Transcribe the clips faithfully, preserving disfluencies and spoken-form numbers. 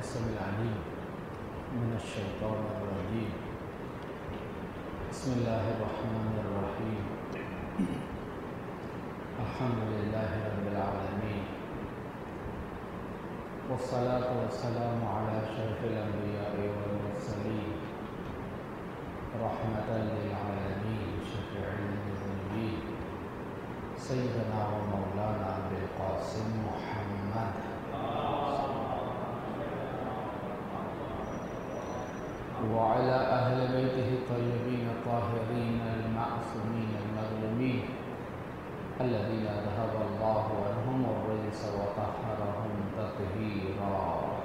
السميع العليم من الشيطان الرجيم. بسم الله الرحمن الرحيم. الحمد لله رب العالمين، والصلاة والسلام على أشرف الأنبياء والمرسلين، رحمة للعالمين، شفيع المذنبين، سيدنا ومولانا أبي القاسم محمد وعلى أهل بيته الطيبين الطاهرين المعصومين المظلومين الذين ذهب الله عنهم الرجس وطهرهم تطهيرا.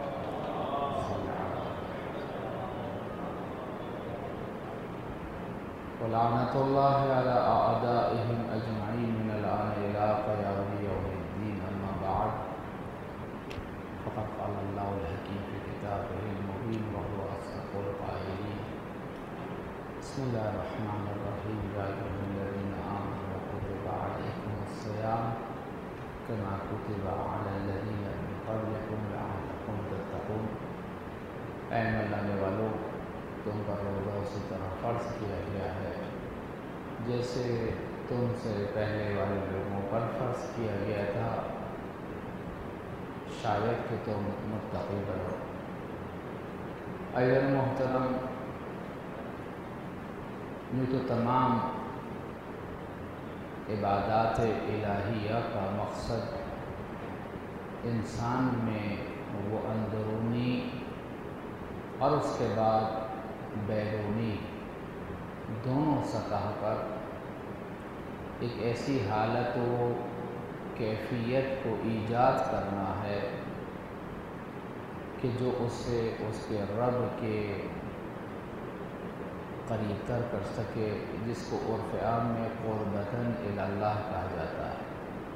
ولعنة الله على أعدائهم أجمعين من الآن إلى قيام يوم الدين. أما بعد، فقد قال الله الحكيم في كتابه المبين وهو أصدق القائلين. بسم الله الرحمن الرحيم. يا أيها الذين آمنوا كتب عليكم الصيام كما كتب على الذين من قبلكم لعلكم تتقون. اے ایمان لانے والو، تم پر روزہ اسی طرح فرض کیا گیا ہے جیسے تم سے پہلے والے لوگوں پر فرض کیا گیا تھا، شاید کہ تم متقی بنو. ایھا محترم، یوں تو تمام عبادات الہیہ کا مقصد انسان میں وہ اندرونی اور اس کے بعد بیرونی دونوں سطح پر ایک ایسی حالت و کیفیت کو ایجاد کرنا ہے کہ جو اسے اس کے رب کے قریب تر کر سکے، جس کو عرف عام میں قربتاً الی اللہ کہا جاتا ہے.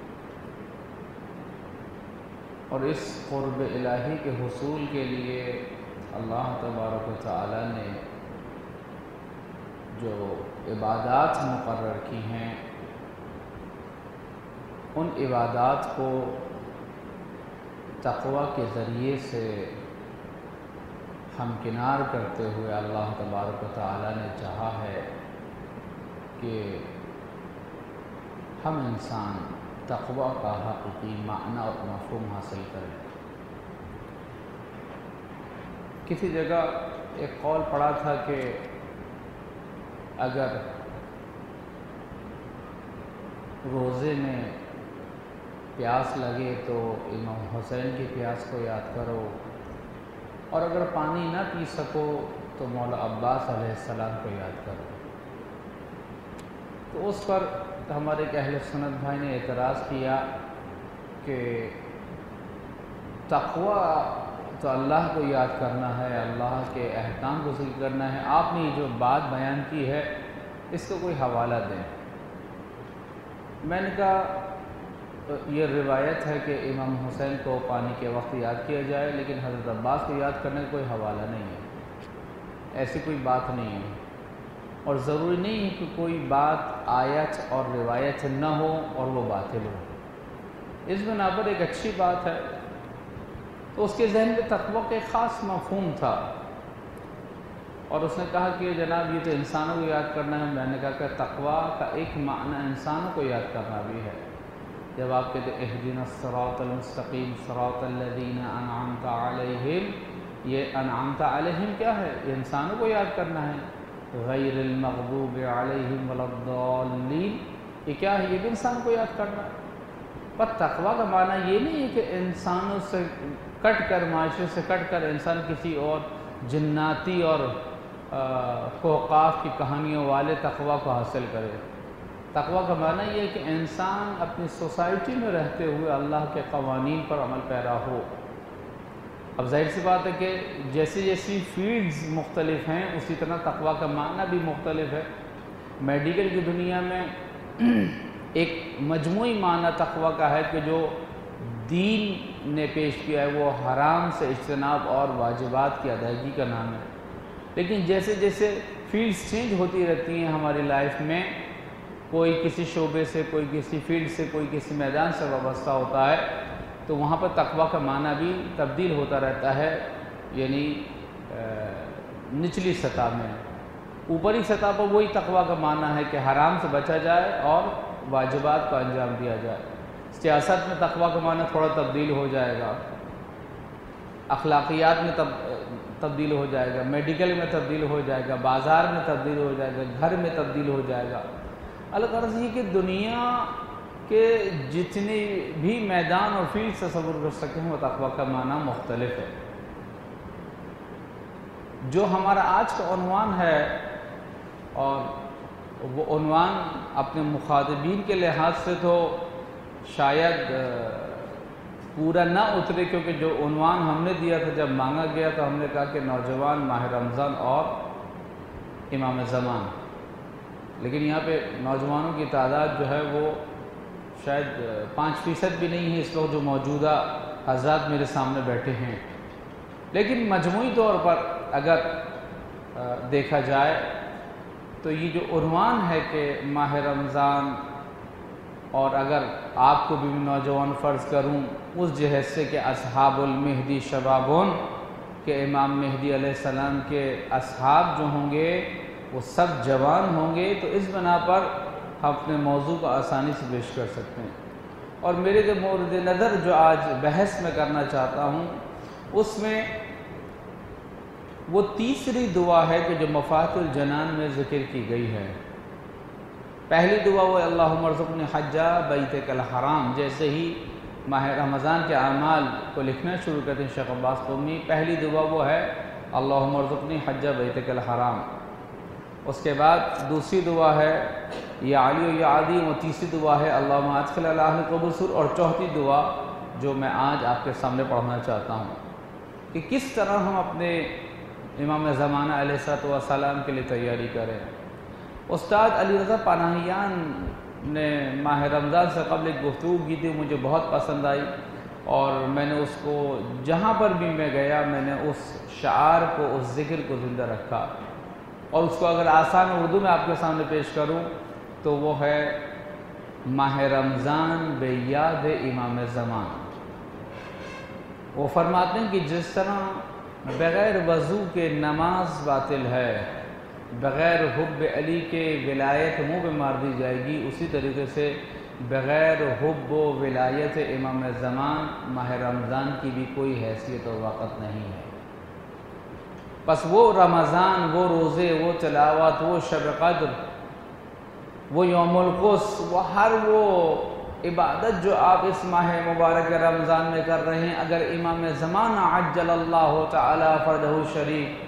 اور اس قرب الہی کے حصول کے لیے اللہ تبارک و تعالی نے جو عبادات مقرر کی ہیں، ان عبادات کو تقوی کے ذریعے سے ہمکنار کرتے ہوئے اللہ تبارک و تعالی نے چاہا ہے کہ ہم انسان تقوی کا حقیقی معنی اور مفہوم حاصل کریں. کسی جگہ ایک قول پڑھا تھا کہ اگر روزے میں پیاس لگے تو امام حسین کی پیاس کو یاد کرو، اور اگر پانی نہ پی سکو تو مولا عباس علیہ السلام کو یاد کرو. تو اس پر ہمارے ایک اہل سنت بھائی نے اعتراض کیا کہ تقوی تو اللہ کو یاد کرنا ہے، اللہ کے احکام کو ذکر کرنا ہے، آپ نے جو بات بیان کی ہے اس کو کوئی حوالہ دیں. میں نے کہا یہ روایت ہے کہ امام حسین کو پانی کے وقت یاد کیا جائے، لیکن حضرت عباس کو یاد کرنے کا کوئی حوالہ نہیں ہے، ایسی کوئی بات نہیں ہے. اور ضروری نہیں ہے کہ کوئی بات آیت اور روایت نہ ہو اور وہ باطل ہو. اس بنا پر ایک اچھی بات ہے. تو اس کے ذہن میں تقوی کا ایک خاص مفہوم تھا، اور اس نے کہا کہ جناب یہ تو انسانوں کو یاد کرنا ہے. میں نے کہا کہ تقوی کا ایک معنی انسانوں کو یاد کرنا بھی ہے. جب آپ کہتے اہدنا الصراط المستقیم صراط الذین انعمت علیہم، یہ انعمت علیہم کیا ہے؟ یہ انسانوں کو یاد کرنا ہے. غیر المغضوب علیہم ولا الضالین، یہ کیا ہے؟ یہ بھی انسان کو یاد کرنا ہے. پر تقوی کا معنی یہ نہیں ہے کہ انسانوں سے کٹ کر، معاشرے سے کٹ کر انسان کسی اور جناتی اور کوقاف کی کہانیوں والے تقوی کو حاصل کرے. تقوی کا معنی یہ ہے کہ انسان اپنی سوسائٹی میں رہتے ہوئے اللہ کے قوانین پر عمل پیرا ہو. اب ظاہر سی بات ہے کہ جیسی جیسی فیلڈز مختلف ہیں اسی طرح تقوی کا معنی بھی مختلف ہے. میڈیکل کی دنیا میں ایک مجموعی معنی تقوی کا ہے کہ جو دین نے پیش کیا ہے وہ حرام سے اجتناب اور واجبات کی ادائیگی کا نام ہے. لیکن جیسے جیسے فیلڈز چینج ہوتی رہتی ہیں ہماری لائف میں، کوئی کسی شعبے سے، کوئی کسی فیلڈ سے، کوئی کسی میدان سے وابستہ ہوتا ہے، تو وہاں پر تقوی کا معنی بھی تبدیل ہوتا رہتا ہے. یعنی نچلی سطح میں. اوپری سطح پر وہی تقویٰ کا معنی ہے کہ حرام سے بچا جائے اور واجبات کا انجام دیا جائے. سیاست میں تقویٰ کا معنی تھوڑا تبدیل ہو جائے گا، اخلاقیات میں تب تبدیل ہو جائے گا، میڈیکل میں تبدیل ہو جائے گا، بازار میں تبدیل ہو جائے گا، گھر میں تبدیل ہو جائے گا. الغرض یہ کہ دنیا کے جتنے بھی میدان اور فیلڈ تصور کر سکتے ہیں وہ تقویٰ کا معنی مختلف ہے. جو ہمارا آج کا عنوان ہے، اور وہ عنوان اپنے مخاطبین کے لحاظ سے تو شاید پورا نہ اترے، کیونکہ جو عنوان ہم نے دیا تھا جب مانگا گیا تو ہم نے کہا کہ نوجوان، ماہ رمضان اور امام زمان. لیکن یہاں پہ نوجوانوں کی تعداد جو ہے وہ شاید پانچ فیصد بھی نہیں ہے اس وقت جو موجودہ حضرات میرے سامنے بیٹھے ہیں. لیکن مجموعی طور پر اگر دیکھا جائے تو یہ جو عنوان ہے کہ ماہ رمضان، اور اگر آپ کو بھی نوجوان فرض کروں اس جہت سے کہ اصحاب المہدی شبابون، کہ امام مہدی علیہ السلام کے اصحاب جو ہوں گے وہ سب جوان ہوں گے، تو اس بنا پر ہم اپنے موضوع کو آسانی سے پیش کر سکتے ہیں. اور میرے جو مورد نظر جو آج بحث میں کرنا چاہتا ہوں اس میں وہ تیسری دعا ہے کہ جو مفاتح الجنان میں ذکر کی گئی ہے. پہلی دعا وہ اللہم ارزقنی حج بیتک الحرام. جیسے ہی ماہ رمضان کے اعمال کو لکھنا شروع کرتے ہیں شیخ عباس قومی، پہلی دعا وہ ہے اللہم ارزقنی حج بیتک الحرام. اس کے بعد دوسری دعا ہے یا علی و یا عظیم، اور تیسری دعا ہے اللہم ادخل علی اہل قبور سرور. اور چوتھی دعا جو میں آج آپ کے سامنے پڑھنا چاہتا ہوں کہ کس طرح ہم اپنے امام زمانہ علیہ السلام کے لیے تیاری کریں. استاد علی رضا پناہیان نے ماہ رمضان سے قبل ایک گفتگو کی تھی، مجھے بہت پسند آئی، اور میں نے اس کو جہاں پر بھی میں گیا میں نے اس شعار کو، اس ذکر کو زندہ رکھا. اور اس کو اگر آسان اردو میں آپ کے سامنے پیش کروں تو وہ ہے ماہ رمضان بے یاد امام زمان. وہ فرماتے ہیں کہ جس طرح بغیر وضو کے نماز باطل ہے، بغیر حب علی کے ولایت منہ پہ مار دی جائے گی، اسی طریقے سے بغیر حب و ولایت امام زمان ماہ رمضان کی بھی کوئی حیثیت و وقت نہیں ہے. بس وہ رمضان، وہ روزے، وہ تلاوت، وہ شب قدر، وہ یوم القدس، وہ ہر وہ عبادت جو آپ اس ماہ مبارک رمضان میں کر رہے ہیں، اگر امام زمانہ عجل اللہ تعالی فرجہ الشریف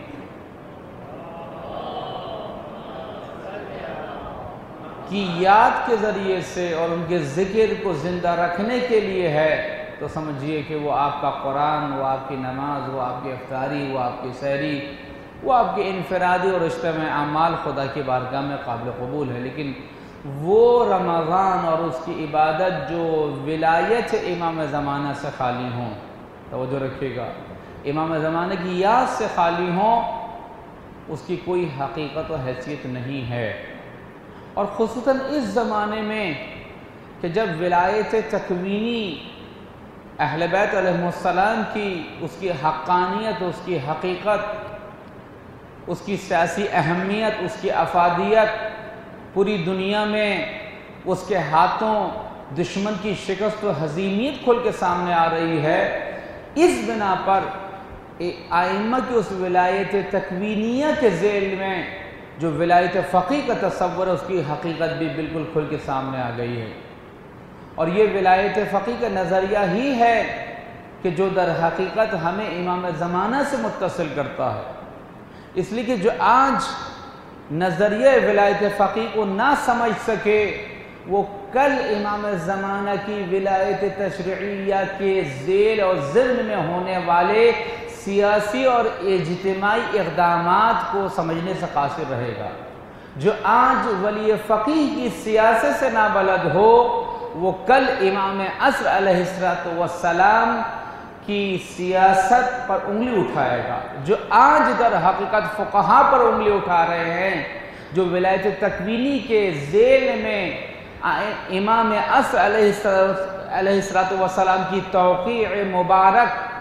کی یاد کے ذریعے سے اور ان کے ذکر کو زندہ رکھنے کے لیے ہے، تو سمجھیے کہ وہ آپ کا قرآن، وہ آپ کی نماز، وہ آپ کی افطاری، وہ آپ کی سحری، وہ آپ کے انفرادی اور اجتماعی اعمال خدا کی بارگاہ میں قابل قبول ہے. لیکن وہ رمضان اور اس کی عبادت جو ولایت امام زمانہ سے خالی ہوں، توجہ رکھیے گا، امام زمانہ کی یاد سے خالی ہوں، اس کی کوئی حقیقت و حیثیت نہیں ہے. اور خصوصاً اس زمانے میں کہ جب ولایت تکوینی اہل بیت علیہ السلام کی، اس کی حقانیت، اس کی حقیقت، اس کی سیاسی اہمیت، اس کی افادیت پوری دنیا میں اس کے ہاتھوں دشمن کی شکست و ہزیمیت کھل کے سامنے آ رہی ہے، اس بنا پر ائمہ کی اس ولایت تکوینیہ کے ذیل میں جو ولایت فقیہ کا تصور ہے، اس کی حقیقت بھی بالکل کھل کے سامنے آ گئی ہے. اور یہ ولایت فقیہ کا نظریہ ہی ہے کہ جو در حقیقت ہمیں امام زمانہ سے متصل کرتا ہے. اس لیے کہ جو آج نظریہ ولایت فقیہ کو نہ سمجھ سکے، وہ کل امام زمانہ کی ولایت تشریعیہ کے ذیل اور ضمن میں ہونے والے سیاسی اور اجتماعی اقدامات کو سمجھنے سے قاصر رہے گا. جو آج ولی فقیہ کی سیاست سے نابلد ہو، وہ کل امام عصر علیہ السلام کی سیاست پر انگلی اٹھائے گا. جو آج در حقیقت فقہا پر انگلی اٹھا رہے ہیں، جو ولایت تکوینی کے ذیل میں امام عصر علیہ السلام کی توقیع مبارک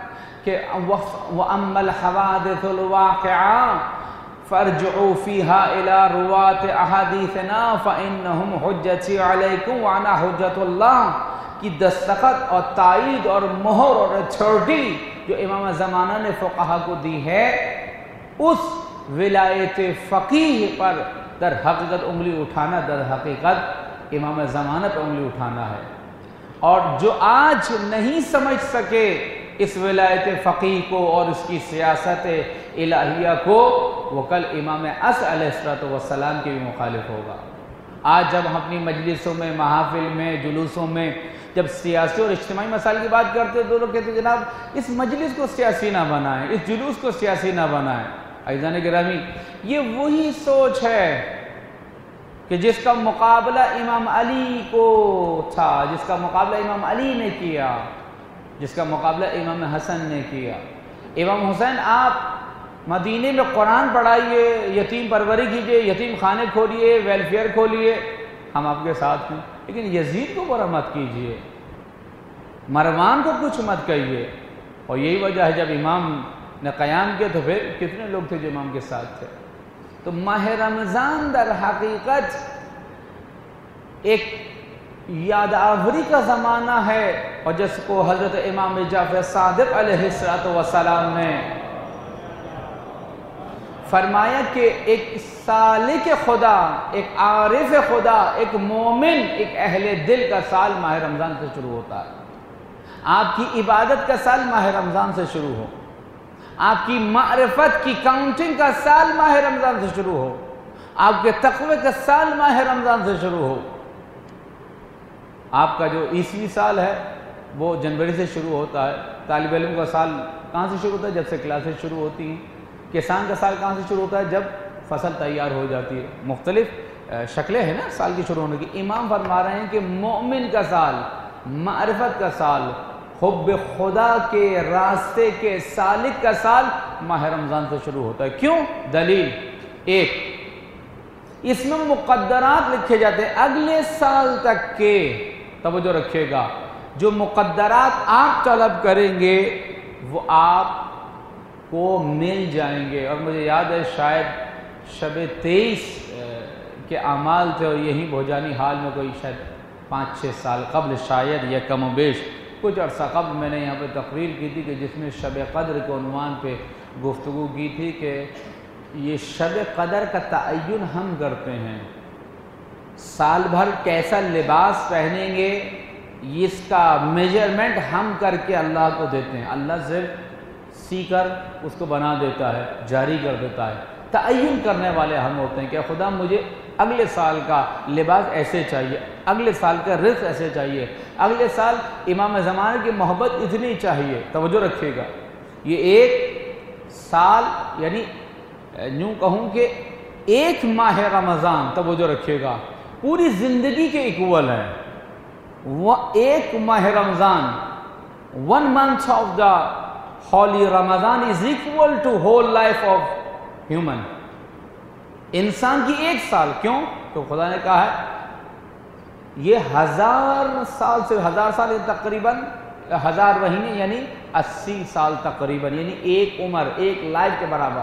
کہ وَأَمَّا الْحَوَادِثُ الْوَاقِعَةُ فَارْجِعُوا فِيهَا إِلَى رُوَاةِ أَحَادِيثِنَا فَإِنَّهُمْ حُجَّتِي عَلَيْكُمْ وَأَنَا حُجَّةُ اللَّهِ کی دستخط اور تائید اور مہر اور چھوٹی جو امام زمانہ نے فقہا کو دی ہے، اس ولایت فقیہ پر در حقیقت انگلی اٹھانا در حقیقت امام زمانہ پر انگلی اٹھانا ہے۔ اور جو آج نہیں سمجھ سکے اس ولایت فقیہ کو اور اس کی سیاست الہیہ کو، وہ کل امام عصر علیہ السلام کے بھی مخالف ہوگا۔ آج جب ہم اپنی مجلسوں میں، محافل میں، جلوسوں میں جب سیاسی اور اجتماعی مسائل کی بات کرتے ہیں تو لوگ کہتے ہیں جناب اس مجلس کو سیاسی نہ بنائیں، اس جلوس کو سیاسی نہ بنائیں۔ عزیزان گرامی، یہ وہی سوچ ہے کہ جس کا مقابلہ امام علی کو تھا، جس کا مقابلہ امام علی نے کیا، جس کا مقابلہ امام حسن نے کیا۔ امام حسین آپ مدینے میں قرآن پڑھائیے، یتیم پروری کیجئے، یتیم خانے کھولیے، ویلفیئر کھولیے، ہم آپ کے ساتھ ہیں، لیکن یزید کو برا مت کیجئے، مروان کو کچھ مت کہیے۔ اور یہی وجہ ہے جب امام نے قیام کیا تو پھر کتنے لوگ تھے جو امام کے ساتھ تھے۔ تو ماہ رمضان در حقیقت ایک یادآوری کا زمانہ ہے، اور جس کو حضرت امام جعفر صادق علیہ السلام نے فرمایا کہ ایک سالک خدا، ایک عارف خدا، ایک مومن، ایک اہل دل کا سال ماہ رمضان سے شروع ہوتا ہے۔ آپ کی عبادت کا سال ماہ رمضان سے شروع ہو، آپ کی معرفت کی کاؤنٹنگ کا سال ماہ رمضان سے شروع ہو، آپ کے تقوی کا سال ماہ رمضان سے شروع ہو۔ آپ کا جو عیسوی سال ہے وہ جنوری سے شروع ہوتا ہے، طالب علم کا سال کہاں سے شروع ہوتا ہے؟ جب سے کلاسز شروع ہوتی ہیں۔ کسان کا سال کہاں سے شروع ہوتا ہے؟ جب فصل تیار ہو جاتی ہے۔ مختلف شکلیں ہیں نا سال کی شروع ہونے کی۔ امام فرما رہے ہیں کہ مومن کا سال، معرفت کا سال، حب خدا کے راستے کے سالک کا سال ماہ رمضان سے شروع ہوتا ہے۔ کیوں؟ دلیل ایک، اس میں مقدرات لکھے جاتے ہیں اگلے سال تک کے، توجہ رکھیے گا، جو مقدرات آپ طلب کریں گے وہ آپ کو مل جائیں گے۔ اور مجھے یاد ہے شاید شب تیئیس کے اعمال تھے، اور یہی بھوجانی حال میں کوئی شاید پانچ چھ سال قبل، شاید یا کم و بیش کچھ عرصہ قبل میں نے یہاں پہ تقریر کی تھی کہ جس میں شب قدر کے عنوان پہ گفتگو کی تھی کہ یہ شب قدر کا تعین ہم کرتے ہیں، سال بھر کیسا لباس پہنیں گے اس کا میجرمنٹ ہم کر کے اللہ کو دیتے ہیں۔ اللہ صرف سی کر اس کو بنا دیتا ہے، جاری کر دیتا ہے۔ تعین کرنے والے ہم ہوتے ہیں کہ خدا مجھے اگلے سال کا لباس ایسے چاہیے، اگلے سال کا رزق ایسے چاہیے، اگلے سال امام زمانے کی محبت اتنی چاہیے۔ توجہ رکھیے گا، یہ ایک سال یعنی یوں کہوں کہ ایک ماہ رمضان، توجہ رکھیے گا، پوری زندگی کے ایکول ہے۔ وہ ایک ماہ Ramzan, one month of the holy Ramzan is equal to whole life of human، انسان کی ایک سال۔ کیوں؟ تو خدا نے کہا ہے یہ ہزار سال سے ہزار سال تقریباً ہزار مہینے یعنی اسی سال تقریباً، یعنی ایک عمر، ایک لائف کے برابر۔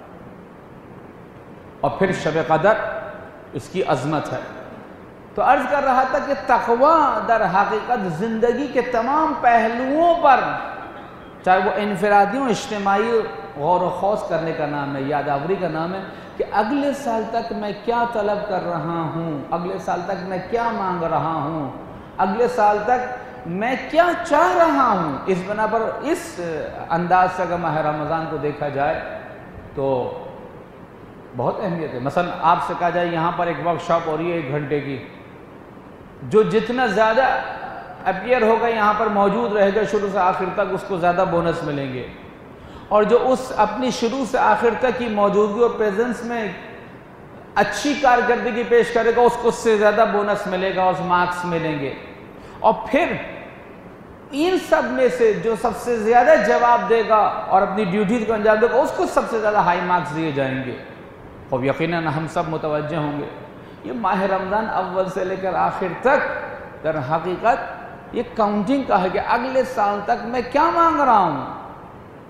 اور پھر شب قدر اس کی عظمت ہے۔ تو عرض کر رہا تھا کہ تقوی در حقیقت زندگی کے تمام پہلوؤں پر، چاہے وہ انفرادیوں اجتماعی غور و خوض کرنے کا نام ہے، یادآوری کا نام ہے کہ اگلے سال تک میں کیا طلب کر رہا ہوں، اگلے سال تک میں کیا مانگ رہا ہوں، اگلے سال تک میں کیا چاہ رہا ہوں۔ اس بنا پر اس انداز سے اگر ماہ رمضان کو دیکھا جائے تو بہت اہمیت ہے۔ مثلا آپ سے کہا جائے یہاں پر ایک ورک شاپ ہو رہی ہے ایک گھنٹے کی، جو جتنا زیادہ اپیئر ہوگا یہاں پر موجود رہے گا شروع سے آخر تک، اس کو زیادہ بونس ملیں گے، اور جو اس اپنی شروع سے آخر تک کی موجودگی اور پریزنس میں اچھی کارکردگی پیش کرے گا اس کو اس سے زیادہ بونس ملے گا، اس مارکس ملیں گے۔ اور پھر ان سب میں سے جو سب سے زیادہ جواب دے گا اور اپنی ڈیوٹیز کو انجام دے گا اس کو سب سے زیادہ ہائی مارکس دیے جائیں گے۔ اور یقیناً ہم سب متوجہ ہوں گے یہ ماہ رمضان اول سے لے کر آخر تک در حقیقت یہ کاؤنٹنگ کا ہے کہ اگلے سال تک میں کیا مانگ رہا ہوں،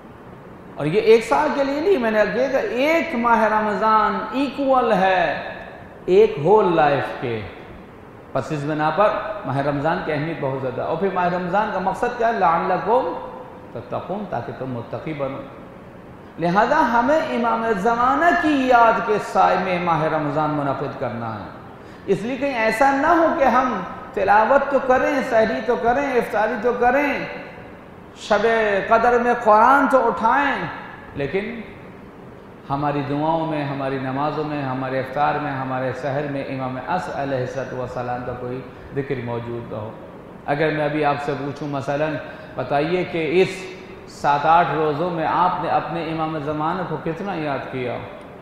اور یہ ایک سال کے لیے نہیں، میں نے کہا کہ ایک ماہ رمضان ایکول ہے ایک ہول لائف کے. پس اس بنا پر ماہ رمضان کی اہمیت بہت زیادہ. اور پھر ماہ رمضان کا مقصد کیا ہے؟ لعلکم تتقون، تاکہ تم متقی بنو. لہذا ہمیں امام زمانہ کی یاد کے سائے میں ماہ رمضان منعقد کرنا ہے. اس لیے کہیں ایسا نہ ہو کہ ہم تلاوت تو کریں، سحری تو کریں، افطاری تو کریں، شب قدر میں قرآن تو اٹھائیں، لیکن ہماری دعاؤں میں، ہماری نمازوں میں، ہمارے افطار میں، ہمارے سحر میں امام عصر علیہ السلام کا کوئی ذکر موجود نہ ہو. اگر میں ابھی آپ سے پوچھوں مثلا بتائیے کہ اس سات آٹھ روزوں میں آپ نے اپنے امام زمانہ کو کتنا یاد کیا؟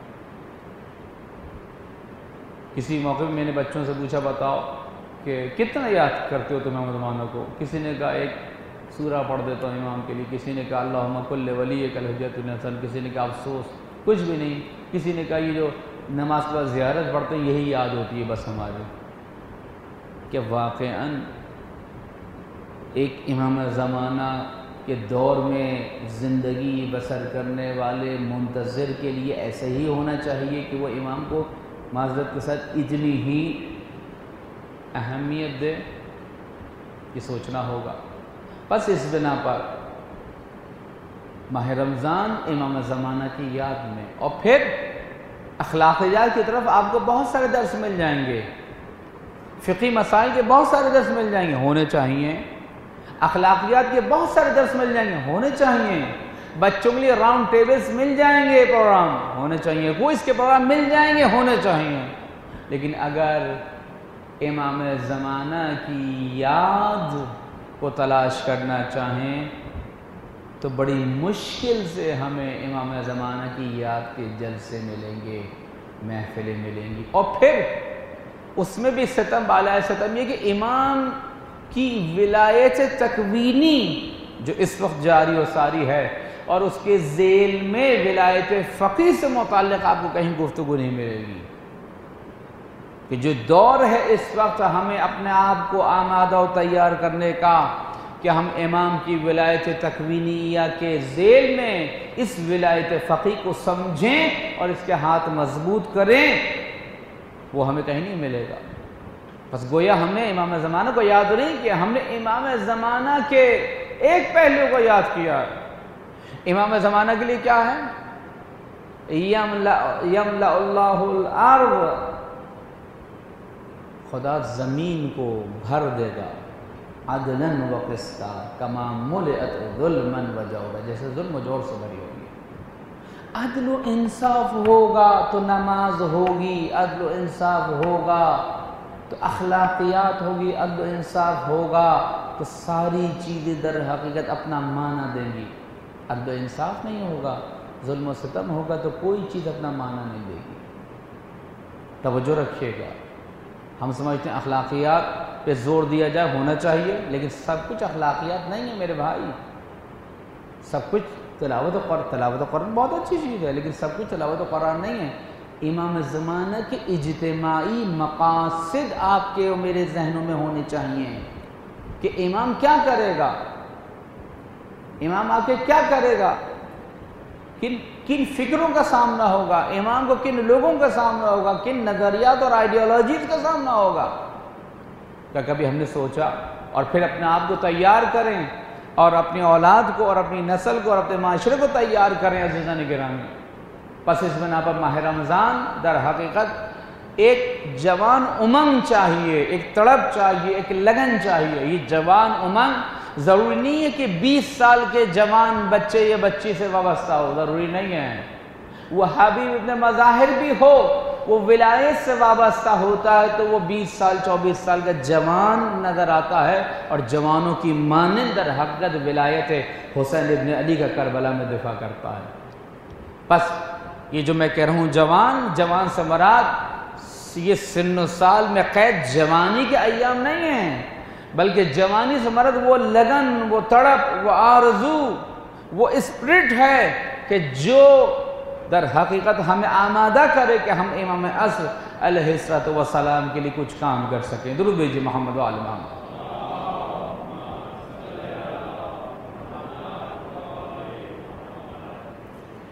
کسی موقع میں میں نے بچوں سے پوچھا بتاؤ کہ کتنا یاد کرتے ہو تم امام زمانہ کو؟ کسی نے کہا ایک سورہ پڑھ دیتا ہوں امام کے لیے، کسی نے کہا اللہم کل ولیک الحجۃ الحسن، کسی نے کہا افسوس کچھ بھی نہیں، کسی نے کہا یہ جو نماز کے بعد زیارت پڑھتے ہیں یہی یاد ہوتی ہے بس ہماری. کہ واقعاً ایک امام زمانہ کے دور میں زندگی بسر کرنے والے منتظر کے لیے ایسا ہی ہونا چاہیے کہ وہ امام کو معذرت کے ساتھ اتنی ہی اہمیت دے. یہ سوچنا ہوگا. بس اس بنا پر ماہ رمضان امام زمانہ کی یاد میں، اور پھر اخلاقیات کی طرف آپ کو بہت سارے درس مل جائیں گے، فقہی مسائل کے بہت سارے درس مل جائیں گے، ہونے چاہیے. اخلاقیات کے بہت سارے درس مل جائیں گے، ہونے چاہیے. بچوں کے لیے راؤنڈ ٹیبلز مل جائیں گے، پروگرام ہونے چاہیے، کوئز کے پروگرام مل جائیں گے، ہونے چاہیے. لیکن اگر امام زمانہ کی یاد کو تلاش کرنا چاہیں تو بڑی مشکل سے ہمیں امام زمانہ کی یاد کے جلسے ملیں گے، محفلیں ملیں گی. اور پھر اس میں بھی ستم بالائے ستم یہ کہ امام کی ولایت تکوینی جو اس وقت جاری و ساری ہے، اور اس کے ذیل میں ولایت فقیہ سے متعلق آپ کو کہیں گفتگو نہیں ملے گی. کہ جو دور ہے اس وقت ہمیں اپنے آپ کو آمادہ و تیار کرنے کا کہ ہم امام کی ولایت تکوینیہ کے ذیل میں اس ولایت فقیہ کو سمجھیں اور اس کے ہاتھ مضبوط کریں، وہ ہمیں کہیں نہیں ملے گا. بس گویا ہم نے امام زمانہ کو یاد نہیں کیا، ہم نے امام زمانہ کے ایک پہلو کو یاد کیا. امام زمانہ کے لیے کیا ہے؟ یملأ اللہ الارض، خدا زمین کو بھر دے گا عدلا و قسطا کما ملئت ظلما و جورا، جیسے ظلم و جور سے بھری ہوگی. عدل و انصاف ہوگا تو نماز ہوگی، عدل و انصاف ہوگا تو اخلاقیات ہوگی، عدل و انصاف ہوگا تو ساری چیزیں در حقیقت اپنا معنی دیں گی. عدل و انصاف نہیں ہوگا، ظلم و ستم ہوگا تو کوئی چیز اپنا معنی نہیں دے گی. توجہ رکھیے گا. ہم سمجھتے ہیں اخلاقیات پہ زور دیا جائے، ہونا چاہیے، لیکن سب کچھ اخلاقیات نہیں ہے میرے بھائی. سب کچھ تلاوت و قرآن، تلاوت و قرآن بہت اچھی چیز ہے، لیکن سب کچھ تلاوت و قرآن نہیں ہے. امام زمانہ کے اجتماعی مقاصد آپ کے اور میرے ذہنوں میں ہونے چاہیے کہ امام کیا کرے گا، امام آ کے کیا کرے گا، کن کن فکروں کا سامنا ہوگا، امام کو کن لوگوں کا سامنا ہوگا، کن نظریات اور آئیڈیالوجیز کا سامنا ہوگا. کیا کبھی ہم نے سوچا؟ اور پھر اپنے آپ کو تیار کریں اور اپنی اولاد کو اور اپنی نسل کو اور اپنے معاشرے کو تیار کریں. عزیزان گرامی، پس اس بنا پر ماہ رمضان در حقیقت ایک جوان امنگ چاہیے، ایک تڑپ چاہیے، ایک لگن چاہیے. یہ جوان امنگ ضروری نہیں ہے کہ بیس سال کے جوان بچے یا بچی سے وابستہ ہو، ضروری نہیں ہے. وہ حبیب ابن مظاہر بھی ہو، وہ ولایت سے وابستہ ہوتا ہے تو وہ بیس سال چوبیس سال کا جوان نظر آتا ہے، اور جوانوں کی مانند در حقیقت ولایت حسین ابن علی کا کربلا میں دفاع کرتا ہے. بس یہ جو میں کہہ رہا ہوں جوان، جوان سے مراد یہ سن و سال میں قید جوانی کے ایام نہیں ہیں، بلکہ جوانی سے مراد وہ لگن، وہ تڑپ، وہ آرزو، وہ اسپرٹ ہے کہ جو در حقیقت ہمیں آمادہ کرے کہ ہم امام عصر علیہ السلام کے لیے کچھ کام کر سکیں. درود بھیجیے محمد و آل محمد.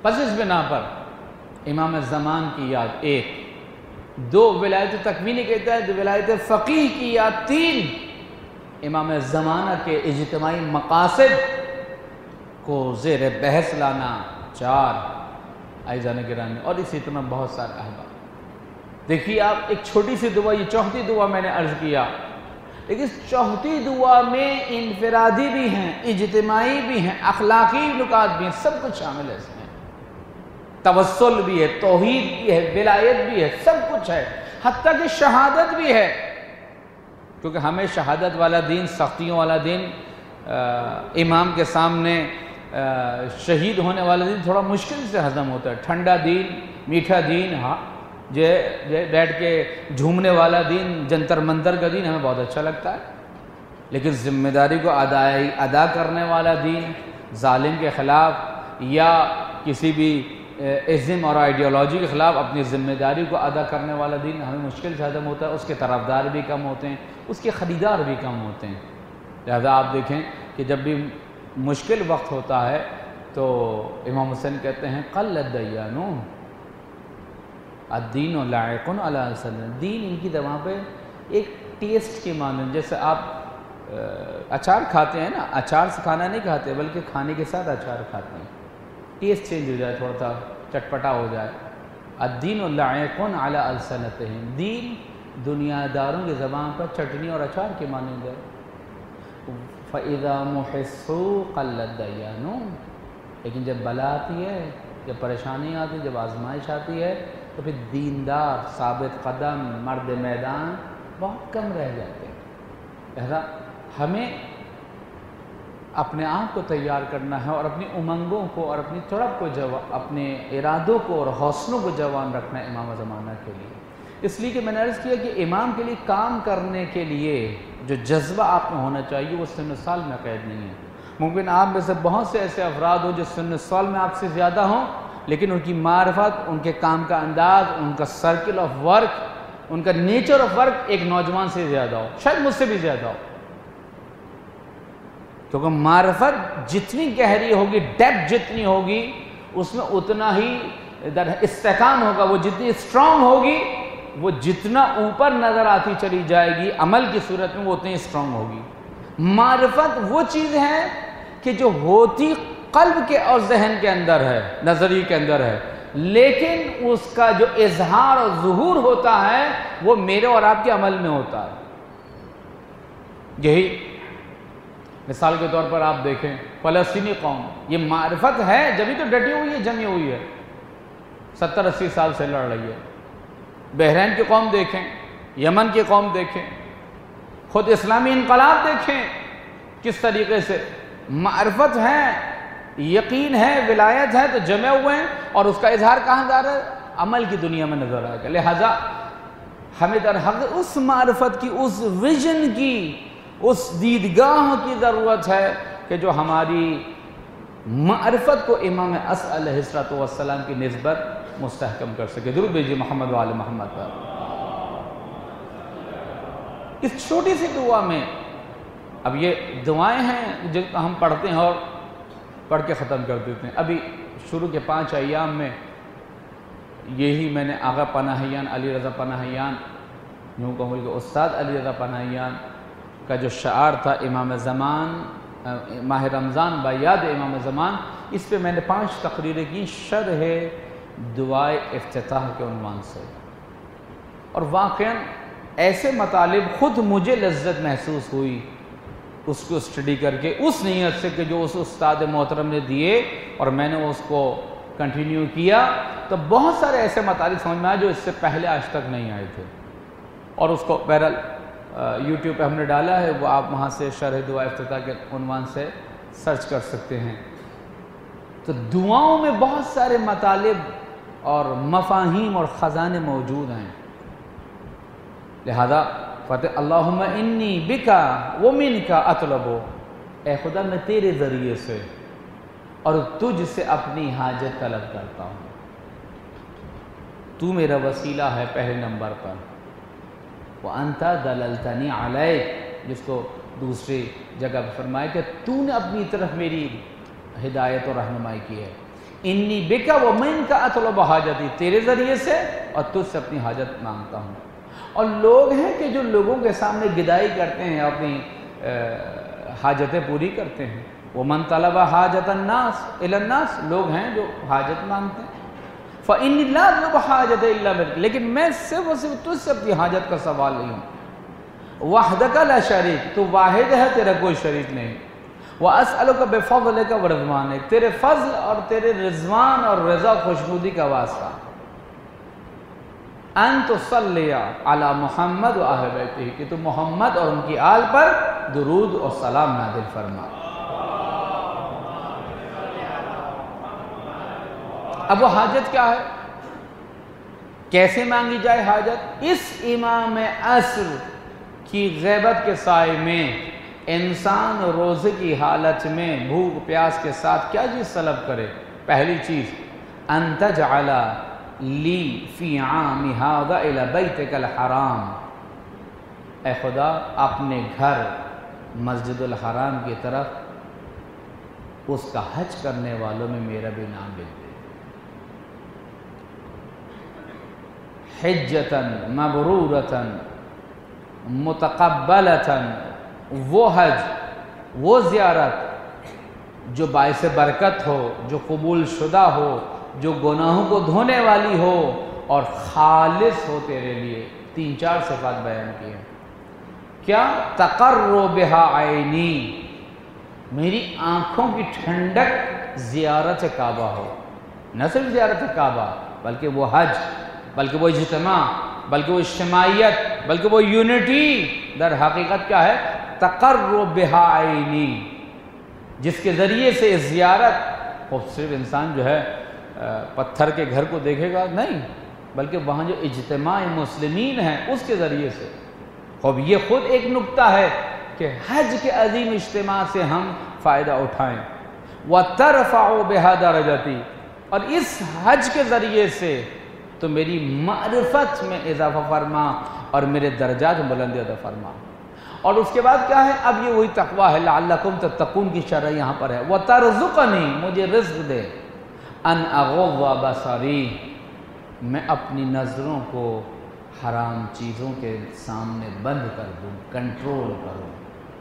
پس اس بنا پر امام زمان کی یاد ایک، دو ولایت تکوینی کہتا ہے، دو ولایت فقیہ کی یاد تین، امام زمانہ کے اجتماعی مقاصد کو زیر بحث لانا چار، عزیزان گرامی، اور اسی طرح بہت سارے احباب۔ دیکھیے آپ، ایک چھوٹی سی دعا، یہ چوتھی دعا میں نے عرض کیا، لیکن اس چوتھی دعا میں انفرادی بھی ہیں، اجتماعی بھی ہیں، اخلاقی نکات بھی ہیں، سب کچھ شامل ہے اس میں۔ توسل بھی ہے، توحید بھی ہے، ولایت بھی ہے، سب کچھ ہے، حتیٰ کہ شہادت بھی ہے، کیونکہ ہمیں شہادت والا دین، سختیوں والا دین، امام کے سامنے شہید ہونے والا دین تھوڑا مشکل سے ہضم ہوتا ہے۔ ٹھنڈا دین، میٹھا دین، ہاں جو بیٹھ کے جھومنے والا دین، جنتر منتر کا دین ہمیں بہت اچھا لگتا ہے، لیکن ذمہ داری کو ادائی ادا کرنے والا دین، ظالم کے خلاف یا کسی بھی ازم اور آئیڈیالوجی کے خلاف اپنی ذمہ داری کو ادا کرنے والا دین ہمیں مشکل سے ہضم ہوتا ہے، اس کے طرفدار بھی کم ہوتے ہیں، اس کے خریدار بھی کم ہوتے ہیں۔ لہذا آپ دیکھیں کہ جب بھی مشکل وقت ہوتا ہے تو امام حسین کہتے ہیں قل الدیان الدین لاعق علی السن، دین ان کی زبان پہ ایک ٹیسٹ کے مانند، جیسے آپ اچار کھاتے ہیں نا، اچار سے کھانا نہیں کھاتے بلکہ کھانے کے ساتھ اچار کھاتے ہیں، ٹیسٹ چینج ہو جائے، تھوڑا سا چٹپٹا ہو جائے۔ الدین لاعق علی السنتہم، دین دنیا داروں کی زبان پر چٹنی اور اچار کے مانند ہے۔ فَإِذَا مُحِسُّوا قَلَّ الدَّيَانُ، لیکن جب بلا آتی ہے، جب پریشانی آتی ہے، جب آزمائش آتی ہے، تو پھر دیندار، ثابت قدم، مرد میدان بہت کم رہ جاتے ہیں۔ لہذا ہمیں اپنے آپ کو تیار کرنا ہے اور اپنی امنگوں کو اور اپنی طرف کو جوان، اپنے ارادوں کو اور حوصلوں کو جوان رکھنا ہے امام زمانہ کے لیے۔ اس لیے کہ میں نے عرض کیا کہ امام کے لیے کام کرنے کے لیے جو جذبہ آپ میں ہونا چاہیے وہ سن سال میں قید نہیں ہے۔ ممکن آپ میں سے بہت سے ایسے افراد ہوں جو سن سال میں آپ سے زیادہ ہوں، لیکن ان کی معرفت، ان کے کام کا انداز، ان کا سرکل آف ورک، ان کا نیچر آف ورک ایک نوجوان سے زیادہ ہو، شاید مجھ سے بھی زیادہ ہو، کیونکہ معرفت جتنی گہری ہوگی، ڈیپتھ جتنی ہوگی، اس میں اتنا ہی استحکام ہوگا، وہ جتنی اسٹرانگ ہوگی، وہ جتنا اوپر نظر آتی چلی جائے گی عمل کی صورت میں وہ اتنی اسٹرانگ ہوگی۔ معرفت وہ چیز ہے کہ جو ہوتی قلب کے اور ذہن کے اندر ہے، نظریے کے اندر ہے، لیکن اس کا جو اظہار اور ظہور ہوتا ہے وہ میرے اور آپ کے عمل میں ہوتا ہے۔ یہی مثال کے طور پر آپ دیکھیں فلسطینی قوم، یہ معرفت ہے جبھی تو ڈٹی ہوئی ہے، جمی ہوئی ہے، ستر اسی سال سے لڑ رہی ہے۔ بحرین کی قوم دیکھیں، یمن کی قوم دیکھیں، خود اسلامی انقلاب دیکھیں، کس طریقے سے معرفت ہے، یقین ہے، ولایت ہے تو جمع ہوئے ہیں، اور اس کا اظہار کہاں جا رہا ہے؟ عمل کی دنیا میں نظر آئے گا۔ لہذا ہمیں در حق اس معرفت کی، اس ویژن کی، اس دیدگاہ کی ضرورت ہے کہ جو ہماری معرفت کو امام اصل علیہ السلام کی نسبت مستحکم کر سکے۔ درود بھیجیے محمد و آل محمد پر۔ اس چھوٹی سی دعا میں، اب یہ دعائیں ہیں جن کو ہم پڑھتے ہیں اور پڑھ کے ختم کر دیتے ہیں۔ ابھی شروع کے پانچ ایام میں یہی میں نے آغا پناہیان علی رضا پناہیان، یوں کہوں کہ استاد علی رضا پناہیان کا جو شعار تھا امام زمان، ماہ رمضان با یاد امام زمان، اس پہ میں نے پانچ تقریریں کی شرح دعائے افتتاح کے عنوان سے، اور واقعاً ایسے مطالب خود مجھے لذت محسوس ہوئی اس کو اسٹڈی کر کے، اس نیت سے کہ جو اس استاد محترم نے دیے اور میں نے اس کو کنٹینیو کیا، تو بہت سارے ایسے مطالب سمجھ میں آئے جو اس سے پہلے آج تک نہیں آئے تھے، اور اس کو بہرحال یوٹیوب پہ ہم نے ڈالا ہے، وہ آپ وہاں سے شرح دعا افتتاح کے عنوان سے سرچ کر سکتے ہیں۔ تو دعاؤں میں بہت سارے مطالب اور مفاہیم اور خزانے موجود ہیں، لہذا فتح اللہم انی بکا ومنکا اطلبو، اے خدا میں تیرے ذریعے سے اور تجھ سے اپنی حاجت طلب کرتا ہوں، تو میرا وسیلہ ہے پہلے نمبر پر، وَأَنْتَ دَلَلْتَنِي عَلَيْكَ، جس کو دوسری جگہ فرمائے کہ تو نے اپنی طرف میری ہدایت اور رہنمائی کی ہے۔ انی بکا و منک اطلب حاجتی، تیرے ذریعے سے اور تجھ سے اپنی حاجت مانگتا ہوں۔ اور لوگ ہیں کہ جو لوگوں کے سامنے گدائی کرتے ہیں، اپنی حاجتیں پوری کرتے ہیں۔ ومن طلب حاجت الناس الی الناس، لوگ ہیں جو حاجت مانگتے ہیں۔ فإنی لا اطلب حاجت الا منک، لیکن میں صرف اور صرف تجھ سے اپنی حاجت کا سوال نہیں ہوں۔ وحدک لا شریک، تو واحد ہے، تیرا کوئی شریک نہیں۔ واسألک بفضلک ورضوانک، تیرے فضل اور تیرے رضوان اور رضا خوشنودی کا واسطہ۔ ان تصلی علی محمد و اہل بیتہ، کہ تو محمد اور ان کی آل پر درود اور سلام نازل فرما۔ اب وہ حاجت کیا ہے، کیسے مانگی جائے حاجت؟ اس امام عصر کی غیبت کے سائے میں انسان روزے کی حالت میں بھوک پیاس کے ساتھ کیا چیز طلب کرے؟ پہلی چیز، ان تجعل لی فی عام ھذا الی بیتک الحرام، اے خدا اپنے گھر مسجد الحرام کی طرف اس کا حج کرنے والوں میں میرا بھی نام لکھ دے۔ حجتاً مبرورتاً متقبلتاً، وہ حج، وہ زیارت جو باعث برکت ہو، جو قبول شدہ ہو، جو گناہوں کو دھونے والی ہو اور خالص ہو تیرے لیے۔ تین چار صفات بیان کی ہیں۔ کیا؟ تقر بہا عینی، میری آنکھوں کی ٹھنڈک زیارت کعبہ ہو، نہ صرف زیارت کعبہ بلکہ وہ حج، بلکہ وہ اجتماع، بلکہ وہ اجتماعیت، بلکہ وہ یونٹی در حقیقت کیا ہے؟ تقر بہا عینی، جس کے ذریعے سے زیارت، خود صرف انسان جو ہے پتھر کے گھر کو دیکھے گا نہیں، بلکہ وہاں جو اجتماع مسلمین ہیں اس کے ذریعے سے۔ خوب یہ خود ایک نکتہ ہے کہ حج کے عظیم اجتماع سے ہم فائدہ اٹھائیں۔ وَتَرْفَعُ بِهَا دَرَجَتِي، اور اس حج کے ذریعے سے تو میری معرفت میں اضافہ فرما اور میرے درجات میں بلندی عطا فرما۔ اور اس کے بعد کیا ہے؟ اب یہ وہی تقویٰ ہے، لعلکم تتقون کی شرح یہاں پر ہے۔ وَتَرْزُقَنِي، مجھے رزق دے، ان اغض بصری، میں اپنی نظروں کو حرام چیزوں کے سامنے بند کر دوں، کنٹرول کروں۔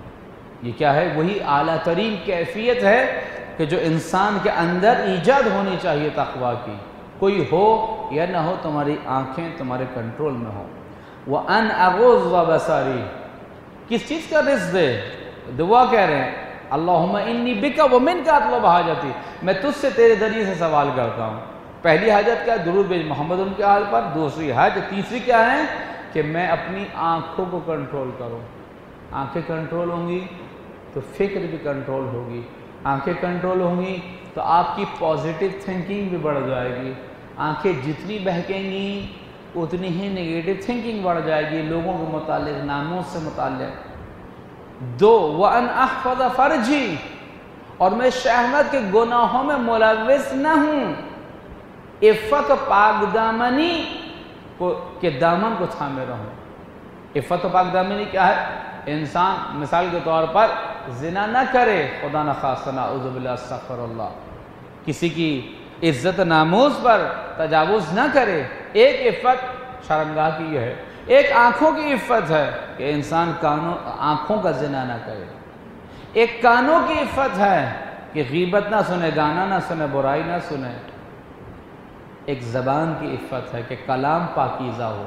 یہ کیا ہے؟ وہی اعلیٰ ترین کیفیت ہے کہ جو انسان کے اندر ایجاد ہونی چاہیے تقویٰ کی، کوئی ہو یا نہ ہو تمہاری آنکھیں تمہارے کنٹرول میں ہو۔ وَأَنْ أَغُضَّ بَصَرِي، کس چیز کا رزق دے؟ دعا کہہ رہے ہیں، اللہم انی بکا ومنک اطلب حاجتی، میں تجھ سے تیرے ذریعے سے سوال کرتا ہوں۔ پہلی حاجت کیا؟ درود بھیج محمد ان کے حال پر۔ دوسری حج، تیسری کیا ہے؟ کہ میں اپنی آنکھوں کو کنٹرول کروں۔ آنکھیں کنٹرول ہوں گی تو فکر بھی کنٹرول ہوگی، آنکھیں کنٹرول ہوں گی تو آپ کی پازیٹیو تھنکنگ بھی بڑھ جائے گی۔ آنکھیں جتنی بہکیں گی اتنی ہی نگیٹو تھنکنگ بڑھ جائے گی لوگوں کے متعلق، ناموس سے متعلق۔ دو، وَأَنْ أَحْفَظَ فَرْجِي، اور میں شہوت کے گناہوں میں ملوث نہ ہوں، عفت و پاک دامنی کو کے دامن کو تھامے رہوں۔ عفت و پاک دامنی کیا ہے؟ انسان مثال کے طور پر زنا نہ کرے، خدا نخواستہ، نعوذ باللہ، استغفر اللہ، کسی کی عزت ناموس پر تجاوز نہ کرے۔ ایک عفت شرمگاہ کی یہ ہے۔ ایک آنکھوں کی عفت ہے کہ انسان کانوں آنکھوں کا زنا نہ کرے۔ ایک کانوں کی عفت ہے کہ غیبت نہ سنے، گانا نہ سنے، برائی نہ سنے۔ ایک زبان کی عفت ہے کہ کلام پاکیزہ ہو۔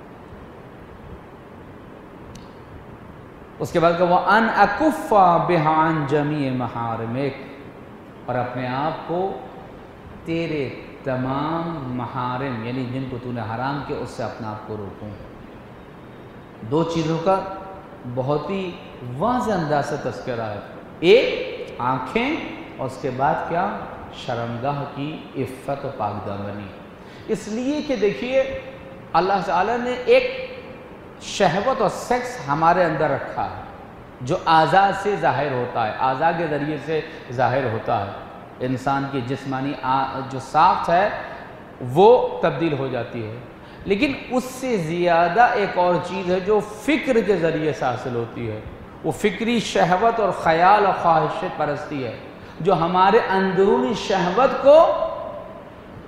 اس کے بعد کہ وَأَنْ أَكُفَّ بِهَا عَنْ جَمِيعِ مَحَارِمِكَ، اور اپنے آپ کو تیرے تمام محارم یعنی جن کو تو نے حرام کیا اس سے اپنے آپ کو روکوں۔ دو چیزوں کا بہت ہی واضح انداز سے تذکرہ ہے، ایک آنکھیں اور اس کے بعد کیا؟ شرمگاہ کی عفت و پاک دامنی۔ اس لیے کہ دیکھیے اللہ تعالیٰ نے ایک شہوت اور سیکس ہمارے اندر رکھا ہے جو اعضاء سے ظاہر ہوتا ہے، اعضاء کے ذریعے سے ظاہر ہوتا ہے۔ انسان کی جسمانی جو ساخت ہے وہ تبدیل ہو جاتی ہے، لیکن اس سے زیادہ ایک اور چیز ہے جو فکر کے ذریعے سے حاصل ہوتی ہے، وہ فکری شہوت اور خیال اور خواہش پرستی ہے جو ہمارے اندرونی شہوت کو